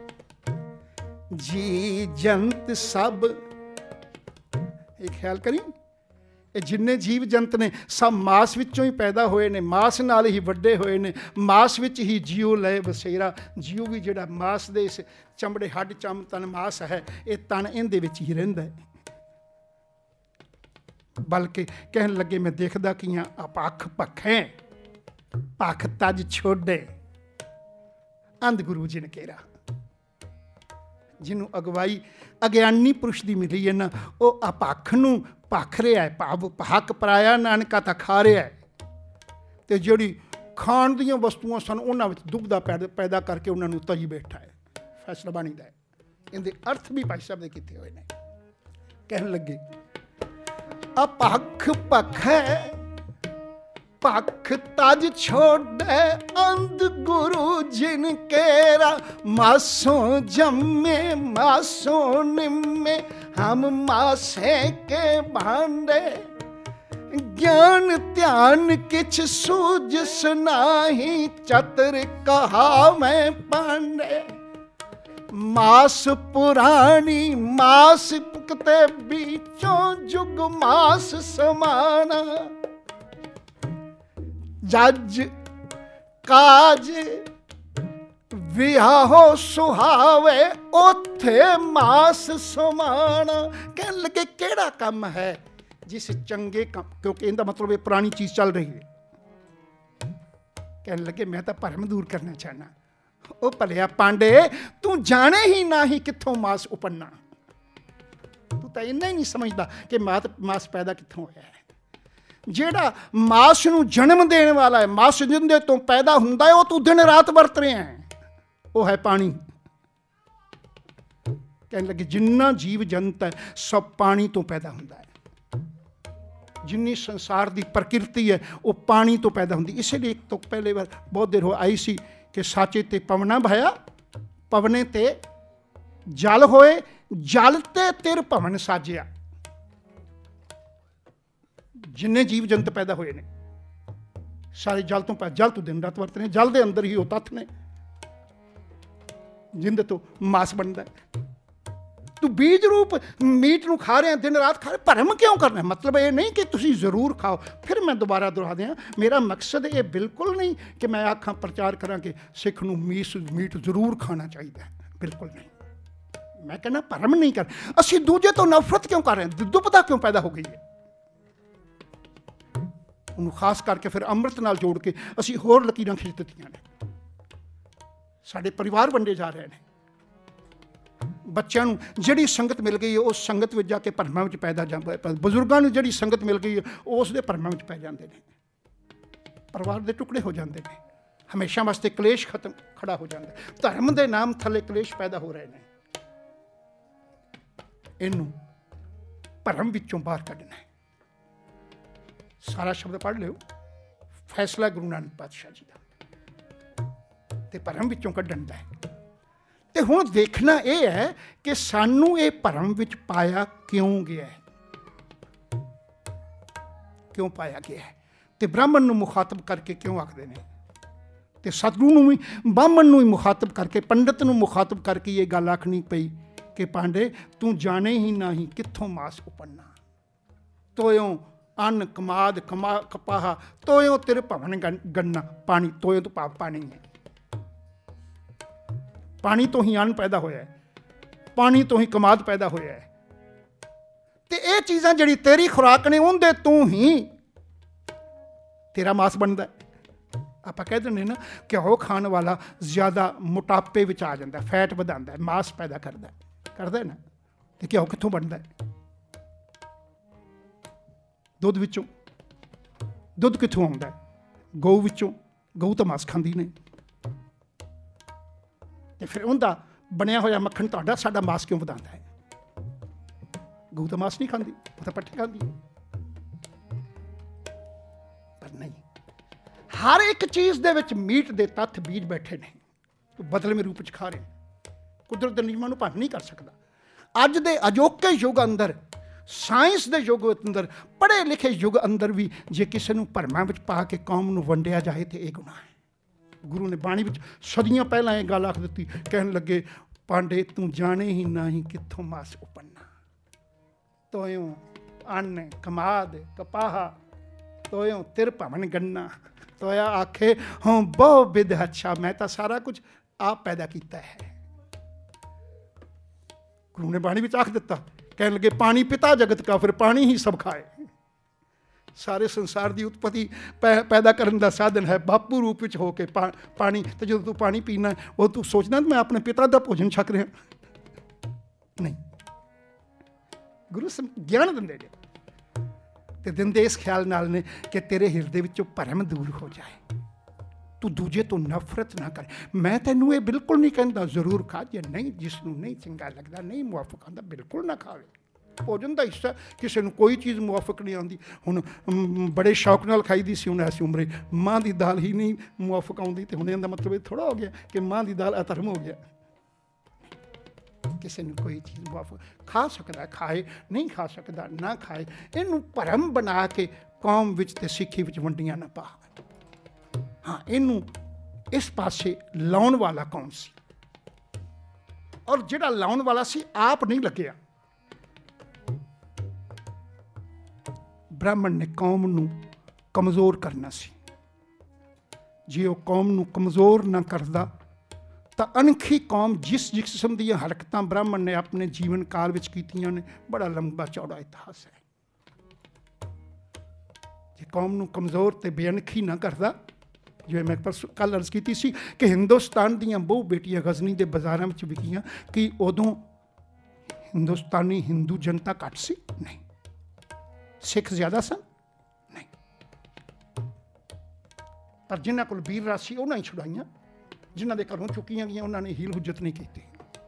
जी जंत सब, ਇਹ ਖਿਆਲ ਕਰੀ ਇਹ ਜਿੰਨੇ ਜੀਵ ਜੰਤ ਨੇ ਸਭ ਮਾਸ ਵਿੱਚੋਂ ਹੀ ਪੈਦਾ ਹੋਏ ਨੇ, ਮਾਸ ਨਾਲ ਹੀ ਵੱਡੇ ਹੋਏ ਨੇ, ਮਾਸ ਵਿੱਚ ਹੀ ਜੀਉ ਲਏ ਬਸੇਰਾ। ਜੀਉ ਵੀ ਜਿਹੜਾ ਮਾਸ ਦੇ ਇਸ ਚਮੜੇ ਹੱਡ ਚਮ ਤਨ ਮਾਸ ਹੈ, ਇਹ ਤਨ ਇਹਦੇ ਵਿੱਚ ਹੀ ਰਹਿੰਦਾ ਹੈ। ਬਲਕਿ ਕਹਿਣ ਲੱਗੇ ਮੈਂ ਦੇਖਦਾ ਕਿ ਅਪੱਖ ਭਖੇ, ਭਖ ਤਜ ਛੋਡੇ। ਅੰਧ ਗੁਰੂ ਜੀ ਨੇ ਕਿਹਾ, ਜਿਹਨੂੰ ਅਗਵਾਈ ਅਗਿਆਨੀ ਪੁਰਸ਼ ਦੀ ਮਿਲੀ ਹੈ ਨਾ, ਉਹ ਅਪੱਖ ਨੂੰ ਭਖ ਰਿਹਾ ਹੈ, ਭਾਵ ਹੱਕ ਪਰਾਇਆ ਨਾਨਕਾ ਤਾਂ ਖਾ ਰਿਹਾ ਹੈ। ਅਤੇ ਜਿਹੜੀ ਖਾਣ ਦੀਆਂ ਵਸਤੂਆਂ ਸਨ ਉਹਨਾਂ ਵਿੱਚ ਦੁਬਦਾ ਪੈਦਾ ਪੈਦਾ ਕਰਕੇ ਉਹਨਾਂ ਨੂੰ ਤਜੀ ਬੈਠਾ ਹੈ। ਫੈਸਲਾ ਬਾਣੀ ਦਾ ਹੈ। ਇਹਦੇ ਅਰਥ ਵੀ ਭਾਈ ਸਾਹਿਬ ਦੇ ਕੀਤੇ ਹੋਏ ਨੇ। ਕਹਿਣ ਲੱਗੇ ਅਪੱਖ ਭਖੈ, ਭਖ ਤਜ ਛੋਡੇ। ਅੰਧ ਗੁਰੂ ਜਿਨ ਕੇਰਾ, ਮਾਸੋਂ ਜੰਮੇ ਮਾਸੋਂ ਨਿੰਮੇ, ਹਮ ਮਾਸੇ ਕੇ ਭਾਂਡੇ। ਗਿਆਨ ਧਿਆਨ ਕਿਛ ਸੂਝਸ ਨਾਹੀ, ਚਤੁਰ ਕਹਾਵੇਂ ਪਾਂਡੇ। ਮਾਸ ਪੁਰਾਣੀ ਮਾਸ ਪੁਕਤੇ ਵਿੱਚੋਂ ਜੁਗ ਮਾਸ ਸਮਾਣਾ। ਜੱਜ ਕਾਜ ਵਿਆਹੋ ਸੁਹਾਵੇ ਉੱਥੇ ਮਾਸ ਸਮਾਣਾ। ਕਹਿਣ ਲੱਗੇ ਕਿਹੜਾ ਕੰਮ ਹੈ ਜਿਸ ਚੰਗੇ ਕੰਮ, ਕਿਉਂਕਿ ਇਹਦਾ ਮਤਲਬ ਇਹ ਪੁਰਾਣੀ ਚੀਜ਼ ਚੱਲ ਰਹੀ ਹੈ। ਕਹਿਣ ਲੱਗੇ ਮੈਂ ਤਾਂ ਭਰਮ ਦੂਰ ਕਰਨਾ ਚਾਹਨਾ। ਉਹ ਭਲਿਆ ਪਾਂਡੇ, ਤੂੰ ਜਾਣੇ ਹੀ ਨਾ ਹੀ ਕਿੱਥੋਂ ਮਾਸ ਉਪੰਨਾ। ਤੂੰ ਤਾਂ ਇੰਨਾ ਹੀ ਨਹੀਂ ਸਮਝਦਾ ਕਿ ਮਾਤ ਮਾਸ ਪੈਦਾ ਕਿੱਥੋਂ ਹੋਇਆ ਹੈ। ਜਿਹੜਾ ਮਾਸ ਨੂੰ ਜਨਮ ਦੇਣ ਵਾਲਾ ਹੈ, ਮਾਸ ਜਿੰਦੇ ਤੋਂ ਪੈਦਾ ਹੁੰਦਾ ਹੈ, ਉਹ ਤੂੰ ਦਿਨ ਰਾਤ ਵਰਤ ਰਿਹਾ ਹੈ, ਉਹ ਹੈ ਪਾਣੀ। ਕਹਿਣ ਲੱਗੇ ਜਿੰਨਾ ਜੀਵ ਜੰਤ ਹੈ ਸਭ ਪਾਣੀ ਤੋਂ ਪੈਦਾ ਹੁੰਦਾ ਹੈ। ਜਿੰਨੀ ਸੰਸਾਰ ਦੀ ਪ੍ਰਕਿਰਤੀ ਹੈ ਉਹ ਪਾਣੀ ਤੋਂ ਪੈਦਾ ਹੁੰਦੀ। ਇਸੇ ਲਈ ਇੱਕ ਤੋਂ ਪਹਿਲੇ ਵਾਰ ਬਹੁਤ ਦੇਰ ਹੋ ਆਈ ਸੀ ਕਿ ਸਾਚੇ ਤੇ ਪਵਨਾ ਭਇਆ, ਪਵਨੇ ਤੇ ਜਲ ਹੋਏ, ਜਲ ਤੇ ਤਿਰ ਭਵਨ ਸਾਜਿਆ। ਜਿੰਨੇ ਜੀਵ ਜੰਤ ਪੈਦਾ ਹੋਏ ਨੇ ਸਾਰੇ ਜਲ ਤੋਂ ਪੈ ਜਲ ਤੋਂ ਦਿਨ ਰਾਤ ਵਰਤ ਨੇ। ਜਲ ਦੇ ਅੰਦਰ ਹੀ ਉਹ ਤੱਥ ਨੇ ਜਿੰਦੇ ਤੋਂ ਮਾਸ ਬਣਦਾ ਹੈ। ਤੂੰ ਬੀਜ ਰੂਪ ਮੀਟ ਨੂੰ ਖਾ ਰਿਹਾ, ਦਿਨ ਰਾਤ ਖਾ ਰਿਹਾ, ਭਰਮ ਕਿਉਂ ਕਰਨਾ? ਮਤਲਬ ਇਹ ਨਹੀਂ ਕਿ ਤੁਸੀਂ ਜ਼ਰੂਰ ਖਾਓ। ਫਿਰ ਮੈਂ ਦੁਬਾਰਾ ਦੁਹਰਾ ਦਿਆਂ, ਮੇਰਾ ਮਕਸਦ ਇਹ ਬਿਲਕੁਲ ਨਹੀਂ ਕਿ ਮੈਂ ਆਖਾਂ ਪ੍ਰਚਾਰ ਕਰਾਂ ਕਿ ਸਿੱਖ ਨੂੰ ਮੀਸ ਮੀਟ ਜ਼ਰੂਰ ਖਾਣਾ ਚਾਹੀਦਾ ਹੈ, ਬਿਲਕੁਲ ਨਹੀਂ। ਮੈਂ ਕਹਿੰਦਾ ਭਰਮ ਨਹੀਂ ਕਰ। ਅਸੀਂ ਦੂਜੇ ਤੋਂ ਨਫ਼ਰਤ ਕਿਉਂ ਕਰ ਰਹੇ ਹਾਂ? ਦੁਬਦਾ ਕਿਉਂ ਪੈਦਾ ਹੋ ਗਈ ਹੈ? ਉਹਨੂੰ ਖਾਸ ਕਰਕੇ ਫਿਰ ਅੰਮ੍ਰਿਤ ਨਾਲ ਜੋੜ ਕੇ ਅਸੀਂ ਹੋਰ ਲਕੀਰਾਂ ਖਿੱਚ ਦਿੱਤੀਆਂ ਨੇ। ਸਾਡੇ ਪਰਿਵਾਰ ਵੰਡੇ ਜਾ ਰਹੇ ਨੇ। ਬੱਚਿਆਂ ਨੂੰ ਜਿਹੜੀ ਸੰਗਤ ਮਿਲ ਗਈ ਹੈ ਉਸ ਸੰਗਤ ਵਿੱਚ ਜਾ ਕੇ ਭਰਮਾਂ ਵਿੱਚ ਪੈਦਾ ਜਾਂਦਾ ਹੈ। ਬਜ਼ੁਰਗਾਂ ਨੂੰ ਜਿਹੜੀ ਸੰਗਤ ਮਿਲ ਗਈ ਹੈ ਉਹ ਉਸ ਦੇ ਭਰਮਾਂ ਵਿੱਚ ਪੈ ਜਾਂਦੇ ਨੇ। ਪਰਿਵਾਰ ਦੇ ਟੁਕੜੇ ਹੋ ਜਾਂਦੇ ਨੇ। ਹਮੇਸ਼ਾ ਵਾਸਤੇ ਕਲੇਸ਼ ਖਤਮ ਖੜਾ ਹੋ ਜਾਂਦਾ। ਧਰਮ ਦੇ ਨਾਮ ਥੱਲੇ ਕਲੇਸ਼ ਪੈਦਾ ਹੋ ਰਹੇ ਨੇ। ਇਹਨੂੰ ਭਰਮ ਵਿੱਚੋਂ ਬਾਹਰ ਕੱਢਣਾ ਹੈ। ਸਾਰਾ ਸ਼ਬਦ ਪੜ੍ਹ ਲਿਓ। ਫੈਸਲਾ ਗੁਰੂ ਨਾਨਕ ਪਾਤਸ਼ਾਹ ਜੀ ਦਾ ਤੇ ਭਰਮ ਵਿੱਚੋਂ ਕੱਢਣ ਦਾ ਹੈ। ਤੇ ਹੁਣ ਦੇਖਣਾ ਇਹ ਹੈ ਕਿ ਸਾਨੂੰ ਇਹ ਭਰਮ ਵਿੱਚ ਪਾਇਆ ਕਿਉਂ ਗਿਆ ਹੈ, ਕਿਉਂ ਪਾਇਆ ਗਿਆ ਹੈ, ਤੇ ਬ੍ਰਾਹਮਣ ਨੂੰ ਮੁਖਾਤਬ ਕਰਕੇ ਕਿਉਂ ਆਖਦੇ ਨੇ, ਤੇ ਸਤਿਗੁਰੂ ਨੂੰ ਵੀ ਬ੍ਰਾਹਮਣ ਨੂੰ ਹੀ ਮੁਖਾਤਬ ਕਰਕੇ, ਪੰਡਤ ਨੂੰ ਮੁਖਾਤਬ ਕਰਕੇ ਇਹ ਗੱਲ ਆਖਣੀ ਪਈ ਕਿ ਪਾਂਡੇ ਤੂੰ ਜਾਣੇ ਹੀ ਨਹੀਂ ਕਿੱਥੋਂ ਮਾਸ ਉਪੰਨਾ। ਤੋਇਓ ਅੰਨ ਕਮਾਦ ਕਮਾ ਕਪਾਹ ਤੋਇਓ ਤੇਰੇ ਭਵਨ ਗੰਨਾ। ਪਾਣੀ ਤੋਇਓ ਤੋਂ ਭਾਵ ਪਾਣੀ ਹੈ। ਪਾਣੀ ਤੋਂ ਹੀ ਅੰਨ ਪੈਦਾ ਹੋਇਆ ਹੈ, ਪਾਣੀ ਤੋਂ ਹੀ ਕਮਾਦ ਪੈਦਾ ਹੋਇਆ ਹੈ। ਤੇ ਇਹ ਚੀਜ਼ਾਂ ਜਿਹੜੀ ਤੇਰੀ ਖੁਰਾਕ ਨੇ ਉਹਦੇ ਤੋਂ ਹੀ ਤੇਰਾ ਮਾਸ ਬਣਦਾ ਹੈ। ਆਪਾਂ ਕਹਿ ਦਿੰਦੇ ਨਾ ਘਿਓ ਖਾਣ ਵਾਲਾ ਜ਼ਿਆਦਾ ਮੋਟਾਪੇ ਵਿੱਚ ਆ ਜਾਂਦਾ, ਫੈਟ ਵਧਾਉਂਦਾ, ਮਾਸ ਪੈਦਾ ਕਰਦਾ ਕਰਦਾ ਨਾ। ਤੇ ਘਿਓ ਕਿੱਥੋਂ ਬਣਦਾ ਹੈ? ਦੁੱਧ ਵਿੱਚੋਂ। ਦੁੱਧ ਕਿੱਥੋਂ ਆਉਂਦਾ ਹੈ? ਗਊ ਵਿੱਚੋਂ। ਗਊ ਤਾਂ ਮਾਸ ਖਾਂਦੀ ਨਹੀਂ। ਤੇ ਫਿਰ ਉਹਦਾ ਬਣਿਆ ਹੋਇਆ ਮੱਖਣ ਤੁਹਾਡਾ ਸਾਡਾ ਮਾਸ ਕਿਉਂ ਵਧਾਉਂਦਾ ਹੈ? ਗਊ ਤਾਂ ਮਾਸ ਨਹੀਂ ਖਾਂਦੀ, ਉਹ ਤਾਂ ਪੱਠੇ ਖਾਂਦੀ। ਪਰ ਨਹੀਂ, ਹਰ ਇੱਕ ਚੀਜ਼ ਦੇ ਵਿੱਚ ਮੀਟ ਦੇ ਤੱਥ ਬੀਜ ਬੈਠੇ ਨੇ। ਤੂੰ ਬਦਲਵੇਂ ਰੂਪ ਵਿੱਚ ਖਾ ਰਿਹਾ। ਕੁਦਰਤ ਦੇ ਨਿਯਮਾਂ ਨੂੰ ਭੰਗ ਨਹੀਂ ਕਰ ਸਕਦਾ। ਅੱਜ ਦੇ ਅਜੋਕੇ ਯੁੱਗ ਅੰਦਰ, ਸਾਇੰਸ ਦੇ ਯੁੱਗ ਅੰਦਰ, ਪੜ੍ਹੇ ਲਿਖੇ ਯੁੱਗ ਅੰਦਰ ਵੀ ਜੇ ਕਿਸੇ ਨੂੰ ਭਰਮਾਂ ਵਿੱਚ ਪਾ ਕੇ ਕੌਮ ਨੂੰ ਵੰਡਿਆ ਜਾਏ ਤੇ ਇਹ ਗੁਨਾਹ ਹੈ। ਗੁਰੂ ਨੇ ਬਾਣੀ ਵਿੱਚ ਸਦੀਆਂ ਪਹਿਲਾਂ ਇਹ ਗੱਲ ਆਖ ਦਿੱਤੀ। ਕਹਿਣ ਲੱਗੇ ਪਾਂਡੇ ਤੂੰ ਜਾਣੇ ਹੀ ਨਹੀਂ ਕਿੱਥੋਂ ਮਾਸ ਉਪੰਨਾ। ਤੋਇਓ ਅੰਨ ਕਮਾਦ ਕਪਾਹ ਤੋਇਓ ਤਿਰ ਭਵਨ ਗੰਨਾ। ਤੋਇਆ ਆਖੇ ਹਾਂ ਬਹੁ ਬਿਧ ਅੱਛਾ, ਮੈਂ ਤਾਂ ਸਾਰਾ ਕੁਝ ਆਪ ਪੈਦਾ ਕੀਤਾ ਹੈ। ਗੁਰੂ ਨੇ ਬਾਣੀ ਵਿੱਚ ਆਖ ਦਿੱਤਾ। ਕਹਿਣ ਲੱਗੇ ਪਾਣੀ ਪਿਤਾ ਜਗਤ ਕਾ, ਫਿਰ ਪਾਣੀ ਹੀ ਸਭ ਖਾਏ। ਸਾਰੇ ਸੰਸਾਰ ਦੀ ਉਤਪਤੀ ਪੈ ਪੈਦਾ ਕਰਨ ਦਾ ਸਾਧਨ ਹੈ ਬਾਪੂ ਰੂਪ ਵਿੱਚ ਹੋ ਕੇ ਪਾ ਪਾਣੀ। ਤੇ ਜਦੋਂ ਤੂੰ ਪਾਣੀ ਪੀਣਾ ਉਹ ਤੂੰ ਸੋਚਣਾ ਮੈਂ ਆਪਣੇ ਪਿਤਾ ਦਾ ਭੋਜਨ ਛਕ ਰਿਹਾ ਨਹੀਂ। ਗੁਰੂ ਗਿਆਨ ਦਿੰਦੇ ਨੇ ਤੇ ਦਿੰਦੇ ਇਸ ਖਿਆਲ ਨਾਲ ਨੇ ਕਿ ਤੇਰੇ ਹਿਰਦੇ ਵਿੱਚੋਂ ਭਰਮ ਦੂਰ ਹੋ ਜਾਏ, ਤੂੰ ਦੂਜੇ ਤੋਂ ਨਫ਼ਰਤ ਨਾ ਕਰ। ਮੈਂ ਤੈਨੂੰ ਇਹ ਬਿਲਕੁਲ ਨਹੀਂ ਕਹਿੰਦਾ ਜ਼ਰੂਰ ਖਾ, ਜੇ ਨਹੀਂ ਜਿਸ ਨੂੰ ਨਹੀਂ ਚੰਗਾ ਲੱਗਦਾ, ਨਹੀਂ ਮੁਆਫਕ ਆਉਂਦਾ, ਬਿਲਕੁਲ ਨਾ ਖਾਵੇ। ਭੋਜਨ ਦਾ ਹਿੱਸਾ। ਕਿਸੇ ਨੂੰ ਕੋਈ ਚੀਜ਼ ਮੁਆਫਕ ਨਹੀਂ ਆਉਂਦੀ। ਹੁਣ ਬੜੇ ਸ਼ੌਕ ਨਾਲ ਖਾਈਦੀ ਸੀ ਹੁਣ ਐਸੀ ਉਮਰੇ ਮਾਂ ਦੀ ਦਾਲ ਹੀ ਨਹੀਂ ਮੁਆਫਕ ਆਉਂਦੀ, ਤੇ ਹੁਣ ਇਹਦਾ ਮਤਲਬ ਇਹ ਥੋੜ੍ਹਾ ਹੋ ਗਿਆ ਕਿ ਮਾਂ ਦੀ ਦਾਲ ਅਧਰਮ ਹੋ ਗਿਆ। ਕਿਸੇ ਨੂੰ ਕੋਈ ਚੀਜ਼ ਮੁਆਫਕ ਖਾ ਸਕਦਾ ਖਾਏ, ਨਹੀਂ ਖਾ ਸਕਦਾ ਨਾ ਖਾਏ। ਇਹਨੂੰ ਭਰਮ ਬਣਾ ਕੇ ਕੌਮ ਵਿੱਚ ਤੇ ਸਿੱਖੀ ਵਿੱਚ ਵੰਡੀਆਂ ਨਾ ਪਾ। ਹਾਂ, ਇਹਨੂੰ ਇਸ ਪਾਸੇ ਲਾਉਣ ਵਾਲਾ ਕੌਣ ਸੀ? ਔਰ ਜਿਹੜਾ ਲਾਉਣ ਵਾਲਾ ਸੀ ਆਪ ਨਹੀਂ ਲੱਗਿਆ। ਬ੍ਰਾਹਮਣ ਨੇ ਕੌਮ ਨੂੰ ਕਮਜ਼ੋਰ ਕਰਨਾ ਸੀ। ਜੇ ਉਹ ਕੌਮ ਨੂੰ ਕਮਜ਼ੋਰ ਨਾ ਕਰਦਾ ਤਾਂ ਅਣਖੀ ਕੌਮ ਜਿਸ ਜਿਸ ਕਿਸਮ ਦੀਆਂ ਹਰਕਤਾਂ ਬ੍ਰਾਹਮਣ ਨੇ ਆਪਣੇ ਜੀਵਨ ਕਾਲ ਵਿੱਚ ਕੀਤੀਆਂ ਨੇ, ਬੜਾ ਲੰਬਾ ਚੌੜਾ ਇਤਿਹਾਸ ਹੈ। ਜੇ ਕੌਮ ਨੂੰ ਕਮਜ਼ੋਰ ਤੇ ਬੇਅਣਖੀ ਨਾ ਕਰਦਾ, ਜਿਵੇਂ ਮੈਂ ਪਰਸੋਂ ਕੱਲ੍ਹ ਅਰਜ਼ ਕੀਤੀ ਸੀ ਕਿ ਹਿੰਦੁਸਤਾਨ ਦੀਆਂ ਬਹੁ ਬੇਟੀਆਂ ਗਜ਼ਨੀ ਦੇ ਬਾਜ਼ਾਰਾਂ ਵਿੱਚ ਵਿਕੀਆਂ, ਕਿ ਉਦੋਂ ਹਿੰਦੁਸਤਾਨੀ ਹਿੰਦੂ ਜਨਤਾ ਘੱਟ ਸੀ? ਨਹੀਂ। ਸਿੱਖ ਜ਼ਿਆਦਾ ਸਨ? ਨਹੀਂ। ਪਰ ਜਿਨ੍ਹਾਂ ਕੋਲ ਵੀਰ ਰਾਸੀ ਉਹਨਾਂ ਹੀ ਛੁਡਾਈਆਂ, ਜਿਨ੍ਹਾਂ ਦੇ ਘਰੋਂ ਚੁੱਕੀਆਂ ਗਈਆਂ ਉਹਨਾਂ ਨੇ ਹੀਲ ਹੁਜਤ ਨਹੀਂ ਕੀਤੀ।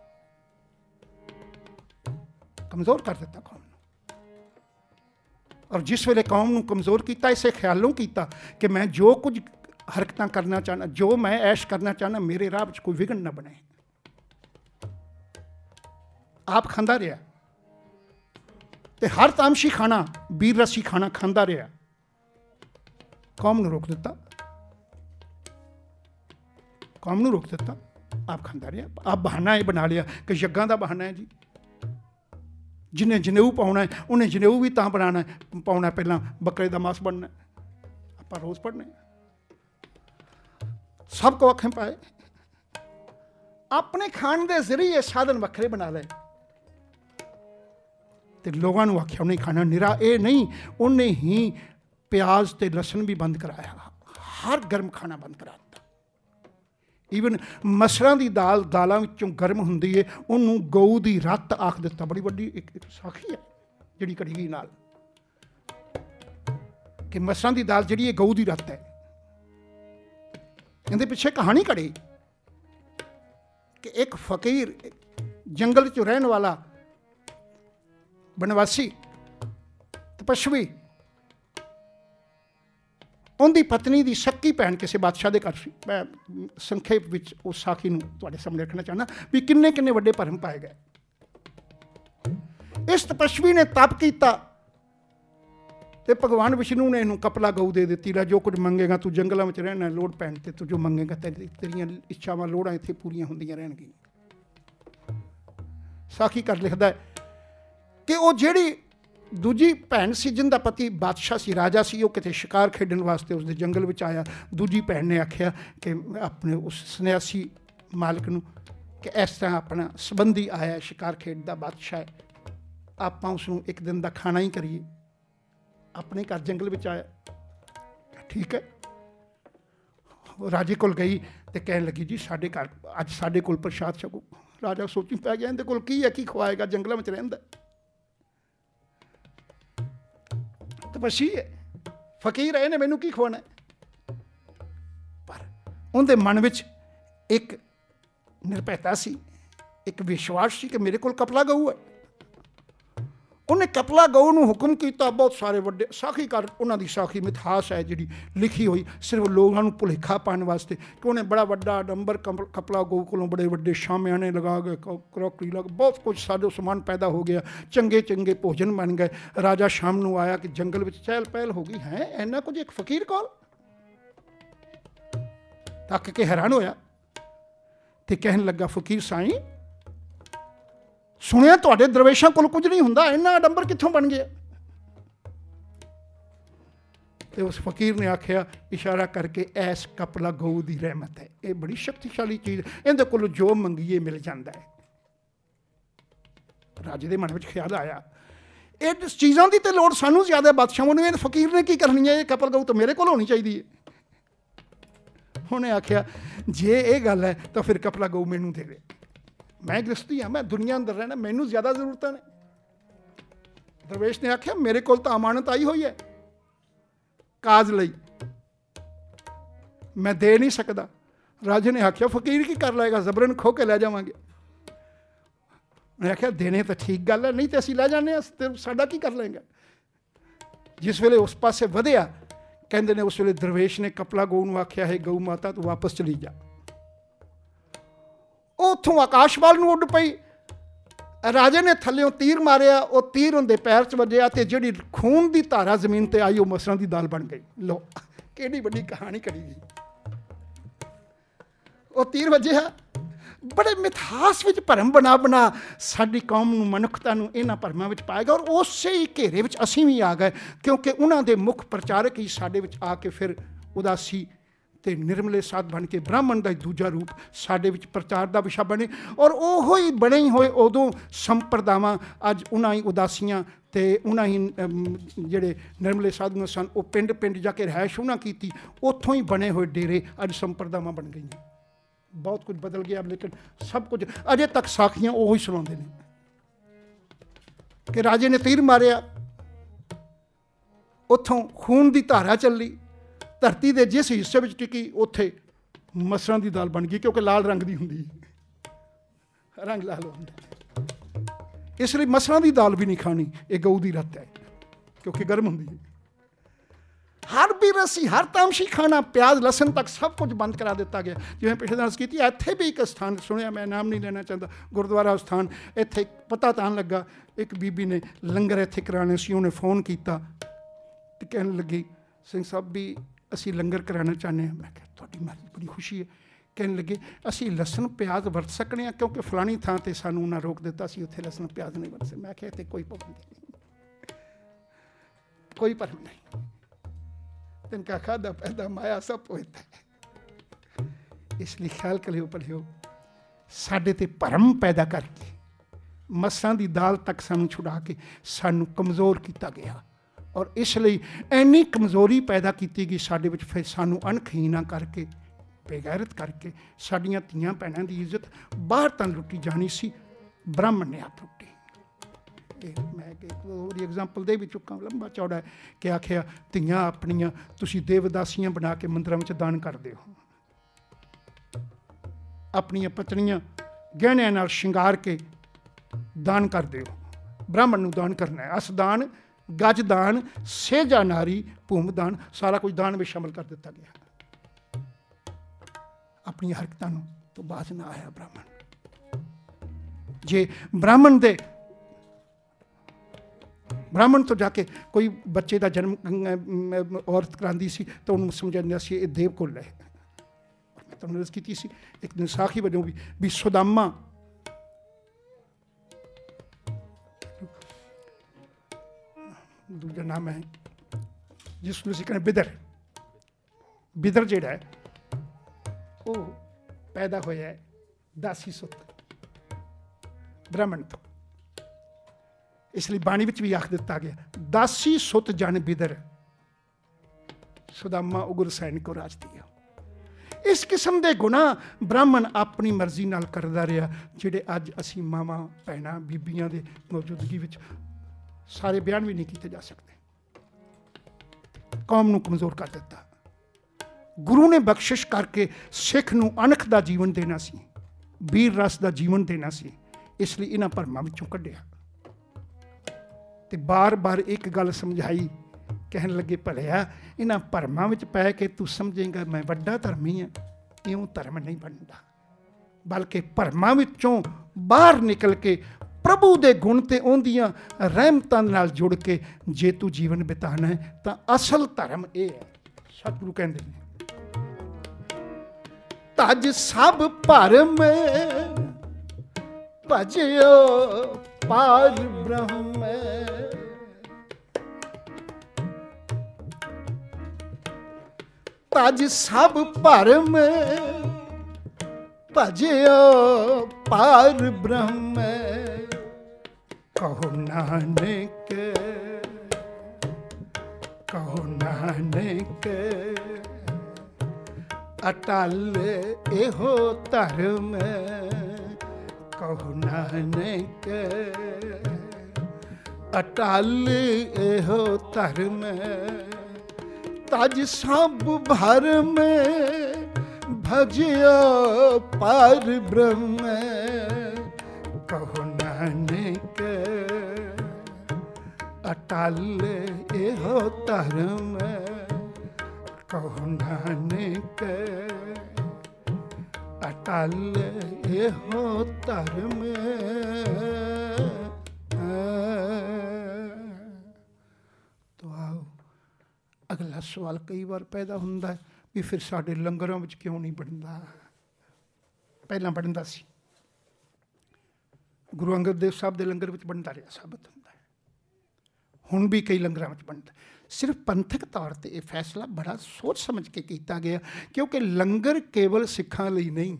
ਕਮਜ਼ੋਰ ਕਰ ਦਿੱਤਾ ਕੌਮ ਨੂੰ। ਔਰ ਜਿਸ ਵੇਲੇ ਕੌਮ ਨੂੰ ਕਮਜ਼ੋਰ ਕੀਤਾ, ਇਸੇ ਖਿਆਲੋਂ ਕੀਤਾ ਕਿ ਮੈਂ ਜੋ ਕੁਝ ਹਰਕਤਾਂ ਕਰਨਾ ਚਾਹੁੰਦਾ, ਜੋ ਮੈਂ ਐਸ਼ ਕਰਨਾ ਚਾਹੁੰਦਾ, ਮੇਰੇ ਰਾਹ ਵਿੱਚ ਕੋਈ ਵਿਘਨ ਨਾ ਬਣੇ। ਆਪ ਖਾਂਦਾ ਰਿਹਾ ਤੇ ਹਰ ਤਾਮਸ਼ੀ ਖਾਣਾ, ਵੀਰ ਰਸੀ ਖਾਣਾ ਖਾਂਦਾ ਰਿਹਾ। ਕੌਮ ਨੂੰ ਰੋਕ ਦਿੱਤਾ, ਕੌਮ ਨੂੰ ਰੋਕ ਦਿੱਤਾ, ਆਪ ਖਾਂਦਾ ਰਿਹਾ। ਆਪ ਬਹਾਨਾ ਇਹ ਬਣਾ ਲਿਆ ਕਿ ਯੱਗਾਂ ਦਾ ਬਹਾਨਾ ਹੈ ਜੀ, ਜਿਹਨੇ ਜਨੇਊ ਪਾਉਣਾ ਹੈ ਉਹਨੇ ਜਨੇਊ ਵੀ ਤਾਂ ਬਣਾਉਣਾ ਪਾਉਣਾ, ਪਹਿਲਾਂ ਬੱਕਰੇ ਦਾ ਮਾਸ ਬਣਨਾ। ਆਪਾਂ ਰੋਜ਼ ਪੜ੍ਹਨੇ, ਸਭ ਕੋ ਅੱਖਾਂ ਪਾਏ, ਆਪਣੇ ਖਾਣ ਦੇ ਜ਼ਰੀਏ ਸਾਧਨ ਵੱਖਰੇ ਬਣਾ ਲਏ ਤੇ ਲੋਕਾਂ ਨੂੰ ਆਖਿਆ ਉਹਨੇ ਖਾਣਾ। ਨਿਰਾ ਇਹ ਨਹੀਂ, ਉਹਨੇ ਹੀ ਪਿਆਜ਼ ਤੇ ਲਸਣ ਵੀ ਬੰਦ ਕਰਾਇਆ, ਹਰ ਗਰਮ ਖਾਣਾ ਬੰਦ ਕਰਾ ਦਿੱਤਾ। ਈਵਨ ਮਸਰਾਂ ਦੀ ਦਾਲ ਦਾਲਾਂ ਵਿੱਚੋਂ ਗਰਮ ਹੁੰਦੀ ਹੈ, ਉਹਨੂੰ ਗਊ ਦੀ ਰੱਤ ਆਖ ਦਿੱਤਾ। ਬੜੀ ਵੱਡੀ ਇੱਕ ਇੱਕ ਸਾਖੀ ਹੈ ਜਿਹੜੀ ਘੜੀ ਗਈ ਨਾਲ, ਕਿ ਮਸਰਾਂ ਦੀ ਦਾਲ ਜਿਹੜੀ ਹੈ ਗਊ ਦੀ ਰੱਤ ਹੈ। ਇਹਦੇ ਪਿੱਛੇ ਕਹਾਣੀ ਘੜੀ ਕਿ ਇੱਕ ਫਕੀਰ, ਜੰਗਲ 'ਚ ਰਹਿਣ ਵਾਲਾ ਬਨਵਾਸੀ ਤਪਸ਼ਵੀ, ਉਹਦੀ ਪਤਨੀ ਦੀ ਸੱਕੀ ਭੈਣ ਕਿਸੇ ਬਾਦਸ਼ਾਹ ਦੇ ਘਰ ਸੀ। ਮੈਂ ਸੰਖੇਪ ਵਿੱਚ ਉਸ ਸਾਖੀ ਨੂੰ ਤੁਹਾਡੇ ਸਾਹਮਣੇ ਰੱਖਣਾ ਚਾਹੁੰਦਾ ਵੀ ਕਿੰਨੇ ਕਿੰਨੇ ਵੱਡੇ ਭਰਮ ਪਾਏ ਗਏ। ਇਸ ਤਪਸ਼ਵੀ ਨੇ ਤਪ ਕੀਤਾ ਤੇ ਭਗਵਾਨ ਵਿਸ਼ਨੂੰ ਨੇ ਇਹਨੂੰ ਕਪਲਾ ਗਊ ਦੇ ਦਿੱਤੀ। ਲੈ ਜੋ ਕੁਝ ਮੰਗੇਗਾ, ਤੂੰ ਜੰਗਲਾਂ ਵਿੱਚ ਰਹਿਣਾ, ਲੋੜ ਪੈਣ ਤੇ ਤੂੰ ਜੋ ਮੰਗੇਗਾ ਤੇਰੀ ਤੇਰੀਆਂ ਇੱਛਾਵਾਂ ਲੋੜਾਂ ਇੱਥੇ ਪੂਰੀਆਂ ਹੁੰਦੀਆਂ ਰਹਿਣਗੀਆਂ। ਸਾਖੀ ਕਰ ਲਿਖਦਾ ਹੈ ਕਿ ਉਹ ਜਿਹੜੀ ਦੂਜੀ ਭੈਣ ਸੀ, ਜਿੰਦਾ ਪਤੀ ਬਾਦਸ਼ਾਹ ਸੀ, ਰਾਜਾ ਸੀ, ਉਹ ਕਿਤੇ ਸ਼ਿਕਾਰ ਖੇਡਣ ਵਾਸਤੇ ਉਸਦੇ ਜੰਗਲ ਵਿੱਚ ਆਇਆ। ਦੂਜੀ ਭੈਣ ਨੇ ਆਖਿਆ ਕਿ ਆਪਣੇ ਉਸ ਸੰਨਿਆਸੀ ਮਾਲਕ ਨੂੰ ਕਿ ਇਸ ਤਰ੍ਹਾਂ ਆਪਣਾ ਸੰਬੰਧੀ ਆਇਆ, ਸ਼ਿਕਾਰ ਖੇਡਦਾ, ਬਾਦਸ਼ਾਹ ਹੈ, ਆਪਾਂ ਉਸਨੂੰ ਇੱਕ ਦਿਨ ਦਾ ਖਾਣਾ ਹੀ ਕਰੀਏ। ਆਪਣੇ ਘਰ ਜੰਗਲ ਵਿੱਚ ਆਇਆ, ਠੀਕ ਹੈ। ਉਹ ਰਾਜੇ ਕੋਲ ਗਈ ਤੇ ਕਹਿਣ ਲੱਗੀ ਜੀ ਸਾਡੇ ਘਰ ਅੱਜ ਸਾਡੇ ਕੋਲ ਪ੍ਰਸ਼ਾਦ ਛਕੋ। ਰਾਜਾ ਸੋਚੀ ਪੈ ਗਿਆ ਇਹਦੇ ਕੋਲ ਕੀ ਹੈ, ਕੀ ਖਵਾਏਗਾ, ਜੰਗਲਾਂ ਵਿੱਚ ਰਹਿੰਦਾ, ਤਪਸੀ ਹੈ, ਫਕੀਰ ਹੈ, ਇਹਨੇ ਮੈਨੂੰ ਕੀ ਖਵਾਉਣਾ। ਪਰ ਉਹਦੇ ਮਨ ਵਿੱਚ ਇੱਕ ਨਿਰਭੈਤਾ ਸੀ, ਇੱਕ ਵਿਸ਼ਵਾਸ ਸੀ ਕਿ ਮੇਰੇ ਕੋਲ ਕਪਲਾ ਗਊ ਹੈ। ਉਹਨੇ ਕਪਲਾ ਗਊ ਨੂੰ ਹੁਕਮ ਕੀਤਾ। ਬਹੁਤ ਸਾਰੇ ਵੱਡੇ ਸਾਖੀਕਾਰ, ਉਹਨਾਂ ਦੀ ਸਾਖੀ ਮਿਥਾਸ ਹੈ ਜਿਹੜੀ ਲਿਖੀ ਹੋਈ ਸਿਰਫ ਲੋਕਾਂ ਨੂੰ ਭੁਲੇਖਾ ਪਾਉਣ ਵਾਸਤੇ, ਕਿ ਉਹਨੇ ਬੜਾ ਵੱਡਾ ਡੰਬਰ ਕਪਲਾ ਗਊ ਕੋਲੋਂ ਬੜੇ ਵੱਡੇ ਸ਼ਾਮਿਆਨੇ ਲਗਾ ਕੇ, ਕਰੋਕਰੀ ਲਗਾ, ਬਹੁਤ ਕੁਝ ਸਾਜੋ ਸਮਾਨ ਪੈਦਾ ਹੋ ਗਿਆ, ਚੰਗੇ ਚੰਗੇ ਭੋਜਨ ਬਣ ਗਏ। ਰਾਜਾ ਸ਼ਾਮ ਨੂੰ ਆਇਆ ਕਿ ਜੰਗਲ ਵਿੱਚ ਚਹਿਲ ਪਹਿਲ ਹੋ ਗਈ ਹੈ, ਇੰਨਾ ਕੁਝ ਇੱਕ ਫਕੀਰ ਕੋਲ। ਤੱਕ ਕੇ ਹੈਰਾਨ ਹੋਇਆ ਤੇ ਕਹਿਣ ਲੱਗਾ, ਫਕੀਰ ਸਾਈਂ, ਸੁਣਿਆ ਤੁਹਾਡੇ ਦਰਵੇਸ਼ਾਂ ਕੋਲ ਕੁਝ ਨਹੀਂ ਹੁੰਦਾ, ਇੰਨਾ ਅਡੰਬਰ ਕਿੱਥੋਂ ਬਣ ਗਿਆ। ਤੇ ਉਸ ਫਕੀਰ ਨੇ ਆਖਿਆ ਇਸ਼ਾਰਾ ਕਰਕੇ, ਐਸ ਕਪਲਾ ਗਊ ਦੀ ਰਹਿਮਤ ਹੈ, ਇਹ ਬੜੀ ਸ਼ਕਤੀਸ਼ਾਲੀ ਚੀਜ਼, ਇਹਦੇ ਕੋਲੋਂ ਜੋ ਮੰਗੀਏ ਮਿਲ ਜਾਂਦਾ ਹੈ। ਰਾਜੇ ਦੇ ਮਨ ਵਿੱਚ ਖਿਆਲ ਆਇਆ, ਇਹ ਚੀਜ਼ਾਂ ਦੀ ਤੇ ਲੋੜ ਸਾਨੂੰ ਜ਼ਿਆਦਾ ਬਾਦਸ਼ਾਹਾਂ ਨੂੰ, ਇਹ ਫਕੀਰ ਨੇ ਕੀ ਕਰਨੀ ਹੈ, ਇਹ ਕਪਲ ਗਊ ਤਾਂ ਮੇਰੇ ਕੋਲ ਹੋਣੀ ਚਾਹੀਦੀ ਹੈ। ਉਹਨੇ ਆਖਿਆ ਜੇ ਇਹ ਗੱਲ ਹੈ ਤਾਂ ਫਿਰ ਕਪਲਾ ਗਊ ਮੈਨੂੰ ਦੇਵੇ, ਮੈਂ ਗ੍ਰਸਤੀ ਹਾਂ, ਮੈਂ ਦੁਨੀਆ ਅੰਦਰ ਰਹਿਣਾ, ਮੈਨੂੰ ਜ਼ਿਆਦਾ ਜ਼ਰੂਰਤਾਂ ਨੇ। ਦਰਵੇਸ਼ ਨੇ ਆਖਿਆ ਮੇਰੇ ਕੋਲ ਤਾਂ ਅਮਾਨਤ ਆਈ ਹੋਈ ਹੈ ਕਾਜ ਲਈ, ਮੈਂ ਦੇ ਨਹੀਂ ਸਕਦਾ। ਰਾਜੇ ਨੇ ਆਖਿਆ ਫਕੀਰ ਕੀ ਕਰ ਲਏਗਾ, ਜ਼ਬਰਨ ਖੋ ਕੇ ਲੈ ਜਾਵਾਂਗੇ। ਉਹਨੇ ਆਖਿਆ ਦੇਣੇ ਤਾਂ ਠੀਕ ਗੱਲ ਹੈ, ਨਹੀਂ ਤਾਂ ਅਸੀਂ ਲੈ ਜਾਂਦੇ ਹਾਂ, ਤੇ ਸਾਡਾ ਕੀ ਕਰ ਲਏਗਾ। ਜਿਸ ਵੇਲੇ ਉਸ ਪਾਸੇ ਵਧਿਆ, ਕਹਿੰਦੇ ਨੇ ਉਸ ਵੇਲੇ ਦਰਵੇਸ਼ ਨੇ ਕਪਲਾ ਗਊ ਨੂੰ ਆਖਿਆ, ਹੈ ਗਊ ਮਾਤਾ ਤੂੰ ਵਾਪਸ ਚਲੀ ਜਾ। ਉਹ ਉੱਥੋਂ ਆਕਾਸ਼ ਵੱਲ ਨੂੰ ਉੱਡ ਪਈ। ਰਾਜੇ ਨੇ ਥੱਲਿਓਂ ਤੀਰ ਮਾਰਿਆ, ਉਹ ਤੀਰ ਉਹਦੇ ਪੈਰ 'ਚ ਵੱਜਿਆ ਤੇ ਜਿਹੜੀ ਖੂਨ ਦੀ ਧਾਰਾ ਜ਼ਮੀਨ ਤੇ ਆਈ ਉਹ ਮਸਰਾਂ ਦੀ ਦਾਲ ਬਣ ਗਈ। ਲੋ ਕਿਹੜੀ ਵੱਡੀ ਕਹਾਣੀ ਕਰੀ ਗਈ। ਉਹ ਤੀਰ ਵੱਜਿਆ, बड़े मिथास विच भरम बना बना साडी कौम नूं मनुखता नूं इन्हां भरमां विच पाएगा। और उसे ही घेरे विच असीं भी आ गए, क्योंकि उन्हां दे मुख प्रचारक ही साडे विच आके फिर उदासी ते निर्मले साध बन के ब्राह्मण का दूजा रूप साडे विच प्रचार का विशा बने। और ओहो ही बने ही होए उदों संप्रदावां अज उन्हां ही उदासियां ते उन्हां ही जिहड़े निर्मले साधु सन वो पिंड पिंड जाके रहायश उन्हां कीती, उत्थों ही बने हुए डेरे अज संप्रदावां बन गई। बहुत कुछ बदल गया, लेकिन सब कुछ अजे तक साखियां ओही सुणांदे ने कि राजे ने तीर मारिया, उत्थों खून की धारा चली, धरती के जिस हिस्से में टिकी उत्थे मसरां की दाल बन गई, क्योंकि लाल रंग की होंगी, रंग लाल होंदा, इसलिए मसरां की दाल भी नहीं खानी, ये गऊ की रत है क्योंकि गर्म होंगी है। हर भी रसी हर तामशी खाना, प्याज लसन तक सब कुछ बंद करा दिता गया। जिवें पिछले दिन की इत्थे भी एक स्थान सुनिया, मैं नाम नहीं लेना चाहता, गुरुद्वारा स्थान इत्थे पता तान लगा, एक बीबी ने लंगर इत्थे कराने सी, उन्हें फोन किया तो कहने लगी सिंह साहब भी असी लंगर कराना चाहते हैं। मैं कहा तुहाडी मर्जी, बड़ी खुशी है। कहने लगे असी लसन प्याज वरत सकने हैं, क्योंकि फलानी थां ते सानू उन्हें रोक दिता सी, उत्थे लसन प्याज नहीं वरत सकते। मैं कहा इत्थे कोई पाबंदी नहीं, कोई भरम नहीं, तिनका खादा पैदा माया सब होता है। इसलिए ख्याल करियो पढ़ियो, साडे ते भरम पैदा करके मसां दी दाल तक सानू छुड़ा के सानू कमज़ोर किया गया। और इसलिए इन्नी कमज़ोरी पैदा की गई साडे विच, फिर सानू अणखहीना करके बेगैरत करके साडियां धीआं भैणां दी इज्जत बाहर तां लुटी जानी सी, ब्राह्मण ने आप लुटी। मैं एक एग्जाम्पल दे भी चुका, लंबा चौड़ा है, कि आखिया धीआं अपनियां तुसी देवदासियां बना के मंदिरां विच दान करदे हो, अपनियां पत्नियां गहणियां नाल शिंगार के दान करदे हो, ब्राह्मण नूं दान करना है। अस दान, गज दान, सेजा नारी, भूम दान, सारा कुछ दान में शामिल कर दिता गया। अपनी हरकतां तो बाज ना आया ब्राह्मण। जे ब्राह्मण दे ब्राह्मण तो जाके कोई बच्चे का जन्म औरत करांदी सी तो उन्होंने समझांदा सी ये देव कुल है। मैं तुहानूं अर्ज़ कीती सी एक दिन साखी वजों भी भी सुदामा दूजा नाम है जिसनूं असीं कहने बिदर, बिदर जिहड़ा है वो पैदा होया है दासी सुत ब्राह्मण तो, इसलिए बाणी विच भी आख दिता गया दासी सुत जन बिदर सुदामा उग्र सैन को राज दिया। इस किस्म के गुनाह ब्राह्मण अपनी मर्जी नाल करदा रहा, जिहड़े अज असीं मावां भैणां बीबियां दे मौजूदगी विच सारे बयान भी नहीं किए जा सकते। कौम नूं कमज़ोर कर दिता। गुरु ने बख्शिश करके सिख नूं अणख दा जीवन देना सी, वीर रस दा जीवन देना सी, इसलिए इन्हां भरमां विचों कढिया ते बार बार एक गल समझाई। कहन लगे भलिया इन्हां भरमां विच पै के तू समझेगा मैं वड्डा धर्मी हाँ, इउं धर्म नहीं बनता, बल्कि भरमां विचों बाहर निकल के प्रभु दे गुण ते उहदियां रहमतां नाल जुड़ के जे तू जीवन बिताना है तां असल धर्म ये है। सतगुरु कहंदे ने तज सब भरम भजियो पार ब्रह्म, तज सब भरम भजियो पार ब्रह्म, कहो नानक कहो नानक अटल एहो धर्म, कहो नानक अटल एहो धर्म, तज सब भरम भजियो पार ब्रह्म, कहो नानक अटल एहो धर्म, कहो नानक अटल एहो धर्म। तो आओ अगला सवाल कई बार पैदा होता है भी फिर साढ़े लंगरों में क्यों नहीं बनता। ਪਹਿਲਾਂ ਬਣਦਾ ਸੀ, ਗੁਰੂ ਅੰਗਦ ਦੇਵ ਸਾਹਿਬ ਦੇ ਲੰਗਰ ਵਿੱਚ ਬਣਦਾ ਰਿਹਾ ਸਾਬਤ ਹੁੰਦਾ ਹੈ, ਹੁਣ ਵੀ ਕਈ ਲੰਗਰਾਂ ਵਿੱਚ ਬਣਦਾ। ਸਿਰਫ ਪੰਥਕ ਤੌਰ 'ਤੇ ਇਹ ਫੈਸਲਾ ਬੜਾ ਸੋਚ ਸਮਝ ਕੇ ਕੀਤਾ ਗਿਆ, ਕਿਉਂਕਿ ਲੰਗਰ ਕੇਵਲ ਸਿੱਖਾਂ ਲਈ ਨਹੀਂ,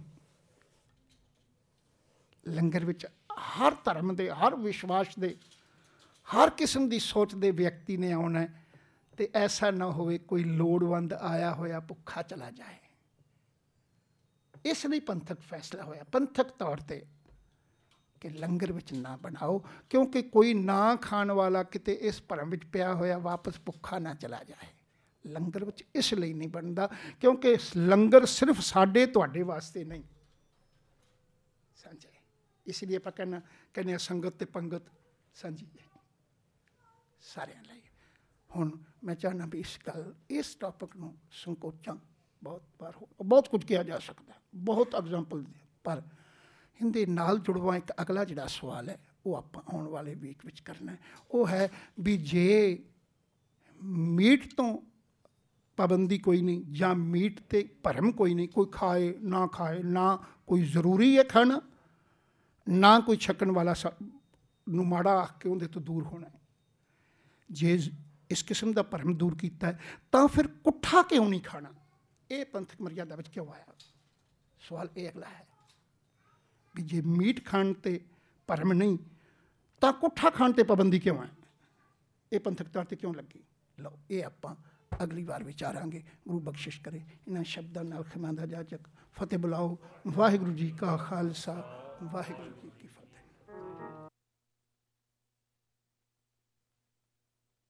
ਲੰਗਰ ਵਿੱਚ ਹਰ ਧਰਮ ਦੇ, ਹਰ ਵਿਸ਼ਵਾਸ ਦੇ, ਹਰ ਕਿਸਮ ਦੀ ਸੋਚ ਦੇ ਵਿਅਕਤੀ ਨੇ ਆਉਣਾ, ਅਤੇ ਐਸਾ ਨਾ ਹੋਵੇ ਕੋਈ ਲੋੜਵੰਦ ਆਇਆ ਹੋਇਆ ਭੁੱਖਾ ਚਲਾ ਜਾਏ। ਇਸ ਲਈ ਪੰਥਕ ਫੈਸਲਾ ਹੋਇਆ ਪੰਥਕ ਤੌਰ 'ਤੇ ਕਿ ਲੰਗਰ ਵਿੱਚ ਨਾ ਬਣਾਓ, ਕਿਉਂਕਿ ਕੋਈ ਨਾ ਖਾਣ ਵਾਲਾ ਕਿਤੇ ਇਸ ਭਰਮ ਵਿੱਚ ਪਿਆ ਹੋਇਆ ਵਾਪਸ ਭੁੱਖਾ ਨਾ ਚਲਾ ਜਾਏ। ਲੰਗਰ ਵਿੱਚ ਇਸ ਲਈ ਨਹੀਂ ਬਣਦਾ ਕਿਉਂਕਿ ਲੰਗਰ ਸਿਰਫ ਸਾਡੇ ਤੁਹਾਡੇ ਵਾਸਤੇ ਨਹੀਂ ਸਾਂਝਾ, ਇਸ ਲਈ ਆਪਾਂ ਕਹਿਣਾ ਕਹਿੰਦੇ ਹਾਂ ਸੰਗਤ ਅਤੇ ਪੰਗਤ ਸਾਂਝੀ ਹੈ ਸਾਰਿਆਂ ਲਈ। ਹੁਣ ਮੈਂ ਚਾਹੁੰਦਾ ਵੀ ਇਸ ਗੱਲ ਇਸ ਟੌਪਿਕ ਨੂੰ ਸੰਕੋਚਾਂ, ਬਹੁਤ ਵਾਰ ਬਹੁਤ ਕੁਝ ਕਿਹਾ ਜਾ ਸਕਦਾ, ਬਹੁਤ ਐਗਜ਼ਾਮਪਲ, ਪਰ ਇਹਦੇ ਨਾਲ ਜੁੜਵਾ ਇੱਕ ਅਗਲਾ ਜਿਹੜਾ ਸਵਾਲ ਹੈ ਉਹ ਆਪਾਂ ਆਉਣ ਵਾਲੇ ਵੀਕ ਵਿੱਚ ਕਰਨਾ। ਉਹ ਹੈ ਵੀ ਜੇ ਮੀਟ ਤੋਂ ਪਾਬੰਦੀ ਕੋਈ ਨਹੀਂ ਜਾਂ ਮੀਟ 'ਤੇ ਭਰਮ ਕੋਈ ਨਹੀਂ, ਕੋਈ ਖਾਏ ਨਾ ਖਾਏ, ਨਾ ਕੋਈ ਜ਼ਰੂਰੀ ਹੈ ਖਾਣਾ, ਨਾ ਕੋਈ ਛਕਣ ਵਾਲਾ ਸ ਨੂੰ ਮਾੜਾ ਆਖ ਕੇ ਉਹਦੇ ਤੋਂ ਦੂਰ ਹੋਣਾ। ਜੇ ਇਸ ਕਿਸਮ ਦਾ ਭਰਮ ਦੂਰ ਕੀਤਾ ਹੈ ਤਾਂ ਫਿਰ ਕੁੱਠਾ ਕਿਉਂ ਨਹੀਂ ਖਾਣਾ? ਇਹ ਪੰਥਕ ਮਰਿਆਦਾ ਵਿੱਚ ਕਿਉਂ ਆਇਆ? ਸਵਾਲ ਇਹ ਅਗਲਾ ਹੈ ਵੀ ਜੇ ਮੀਟ ਖਾਣ 'ਤੇ ਭਰਮ ਨਹੀਂ ਤਾਂ ਕੁੱਠਾ ਖਾਣ 'ਤੇ ਪਾਬੰਦੀ ਕਿਉਂ ਹੈ? ਇਹ ਪੰਥਕ ਤੌਰ 'ਤੇ ਕਿਉਂ ਲੱਗੀ? ਲਓ, ਇਹ ਆਪਾਂ ਅਗਲੀ ਵਾਰ ਵਿਚਾਰਾਂਗੇ। ਗੁਰੂ ਬਖਸ਼ਿਸ਼ ਕਰੇ। ਇਹਨਾਂ ਸ਼ਬਦਾਂ ਨਾਲ ਖਿਮਾ ਦਾ ਜਾਚਕ ਫਤਿਹ ਬੁਲਾਓ। ਵਾਹਿਗੁਰੂ ਜੀ ਕਾ ਖਾਲਸਾ, ਵਾਹਿਗੁਰੂ ਜੀ ਕੀ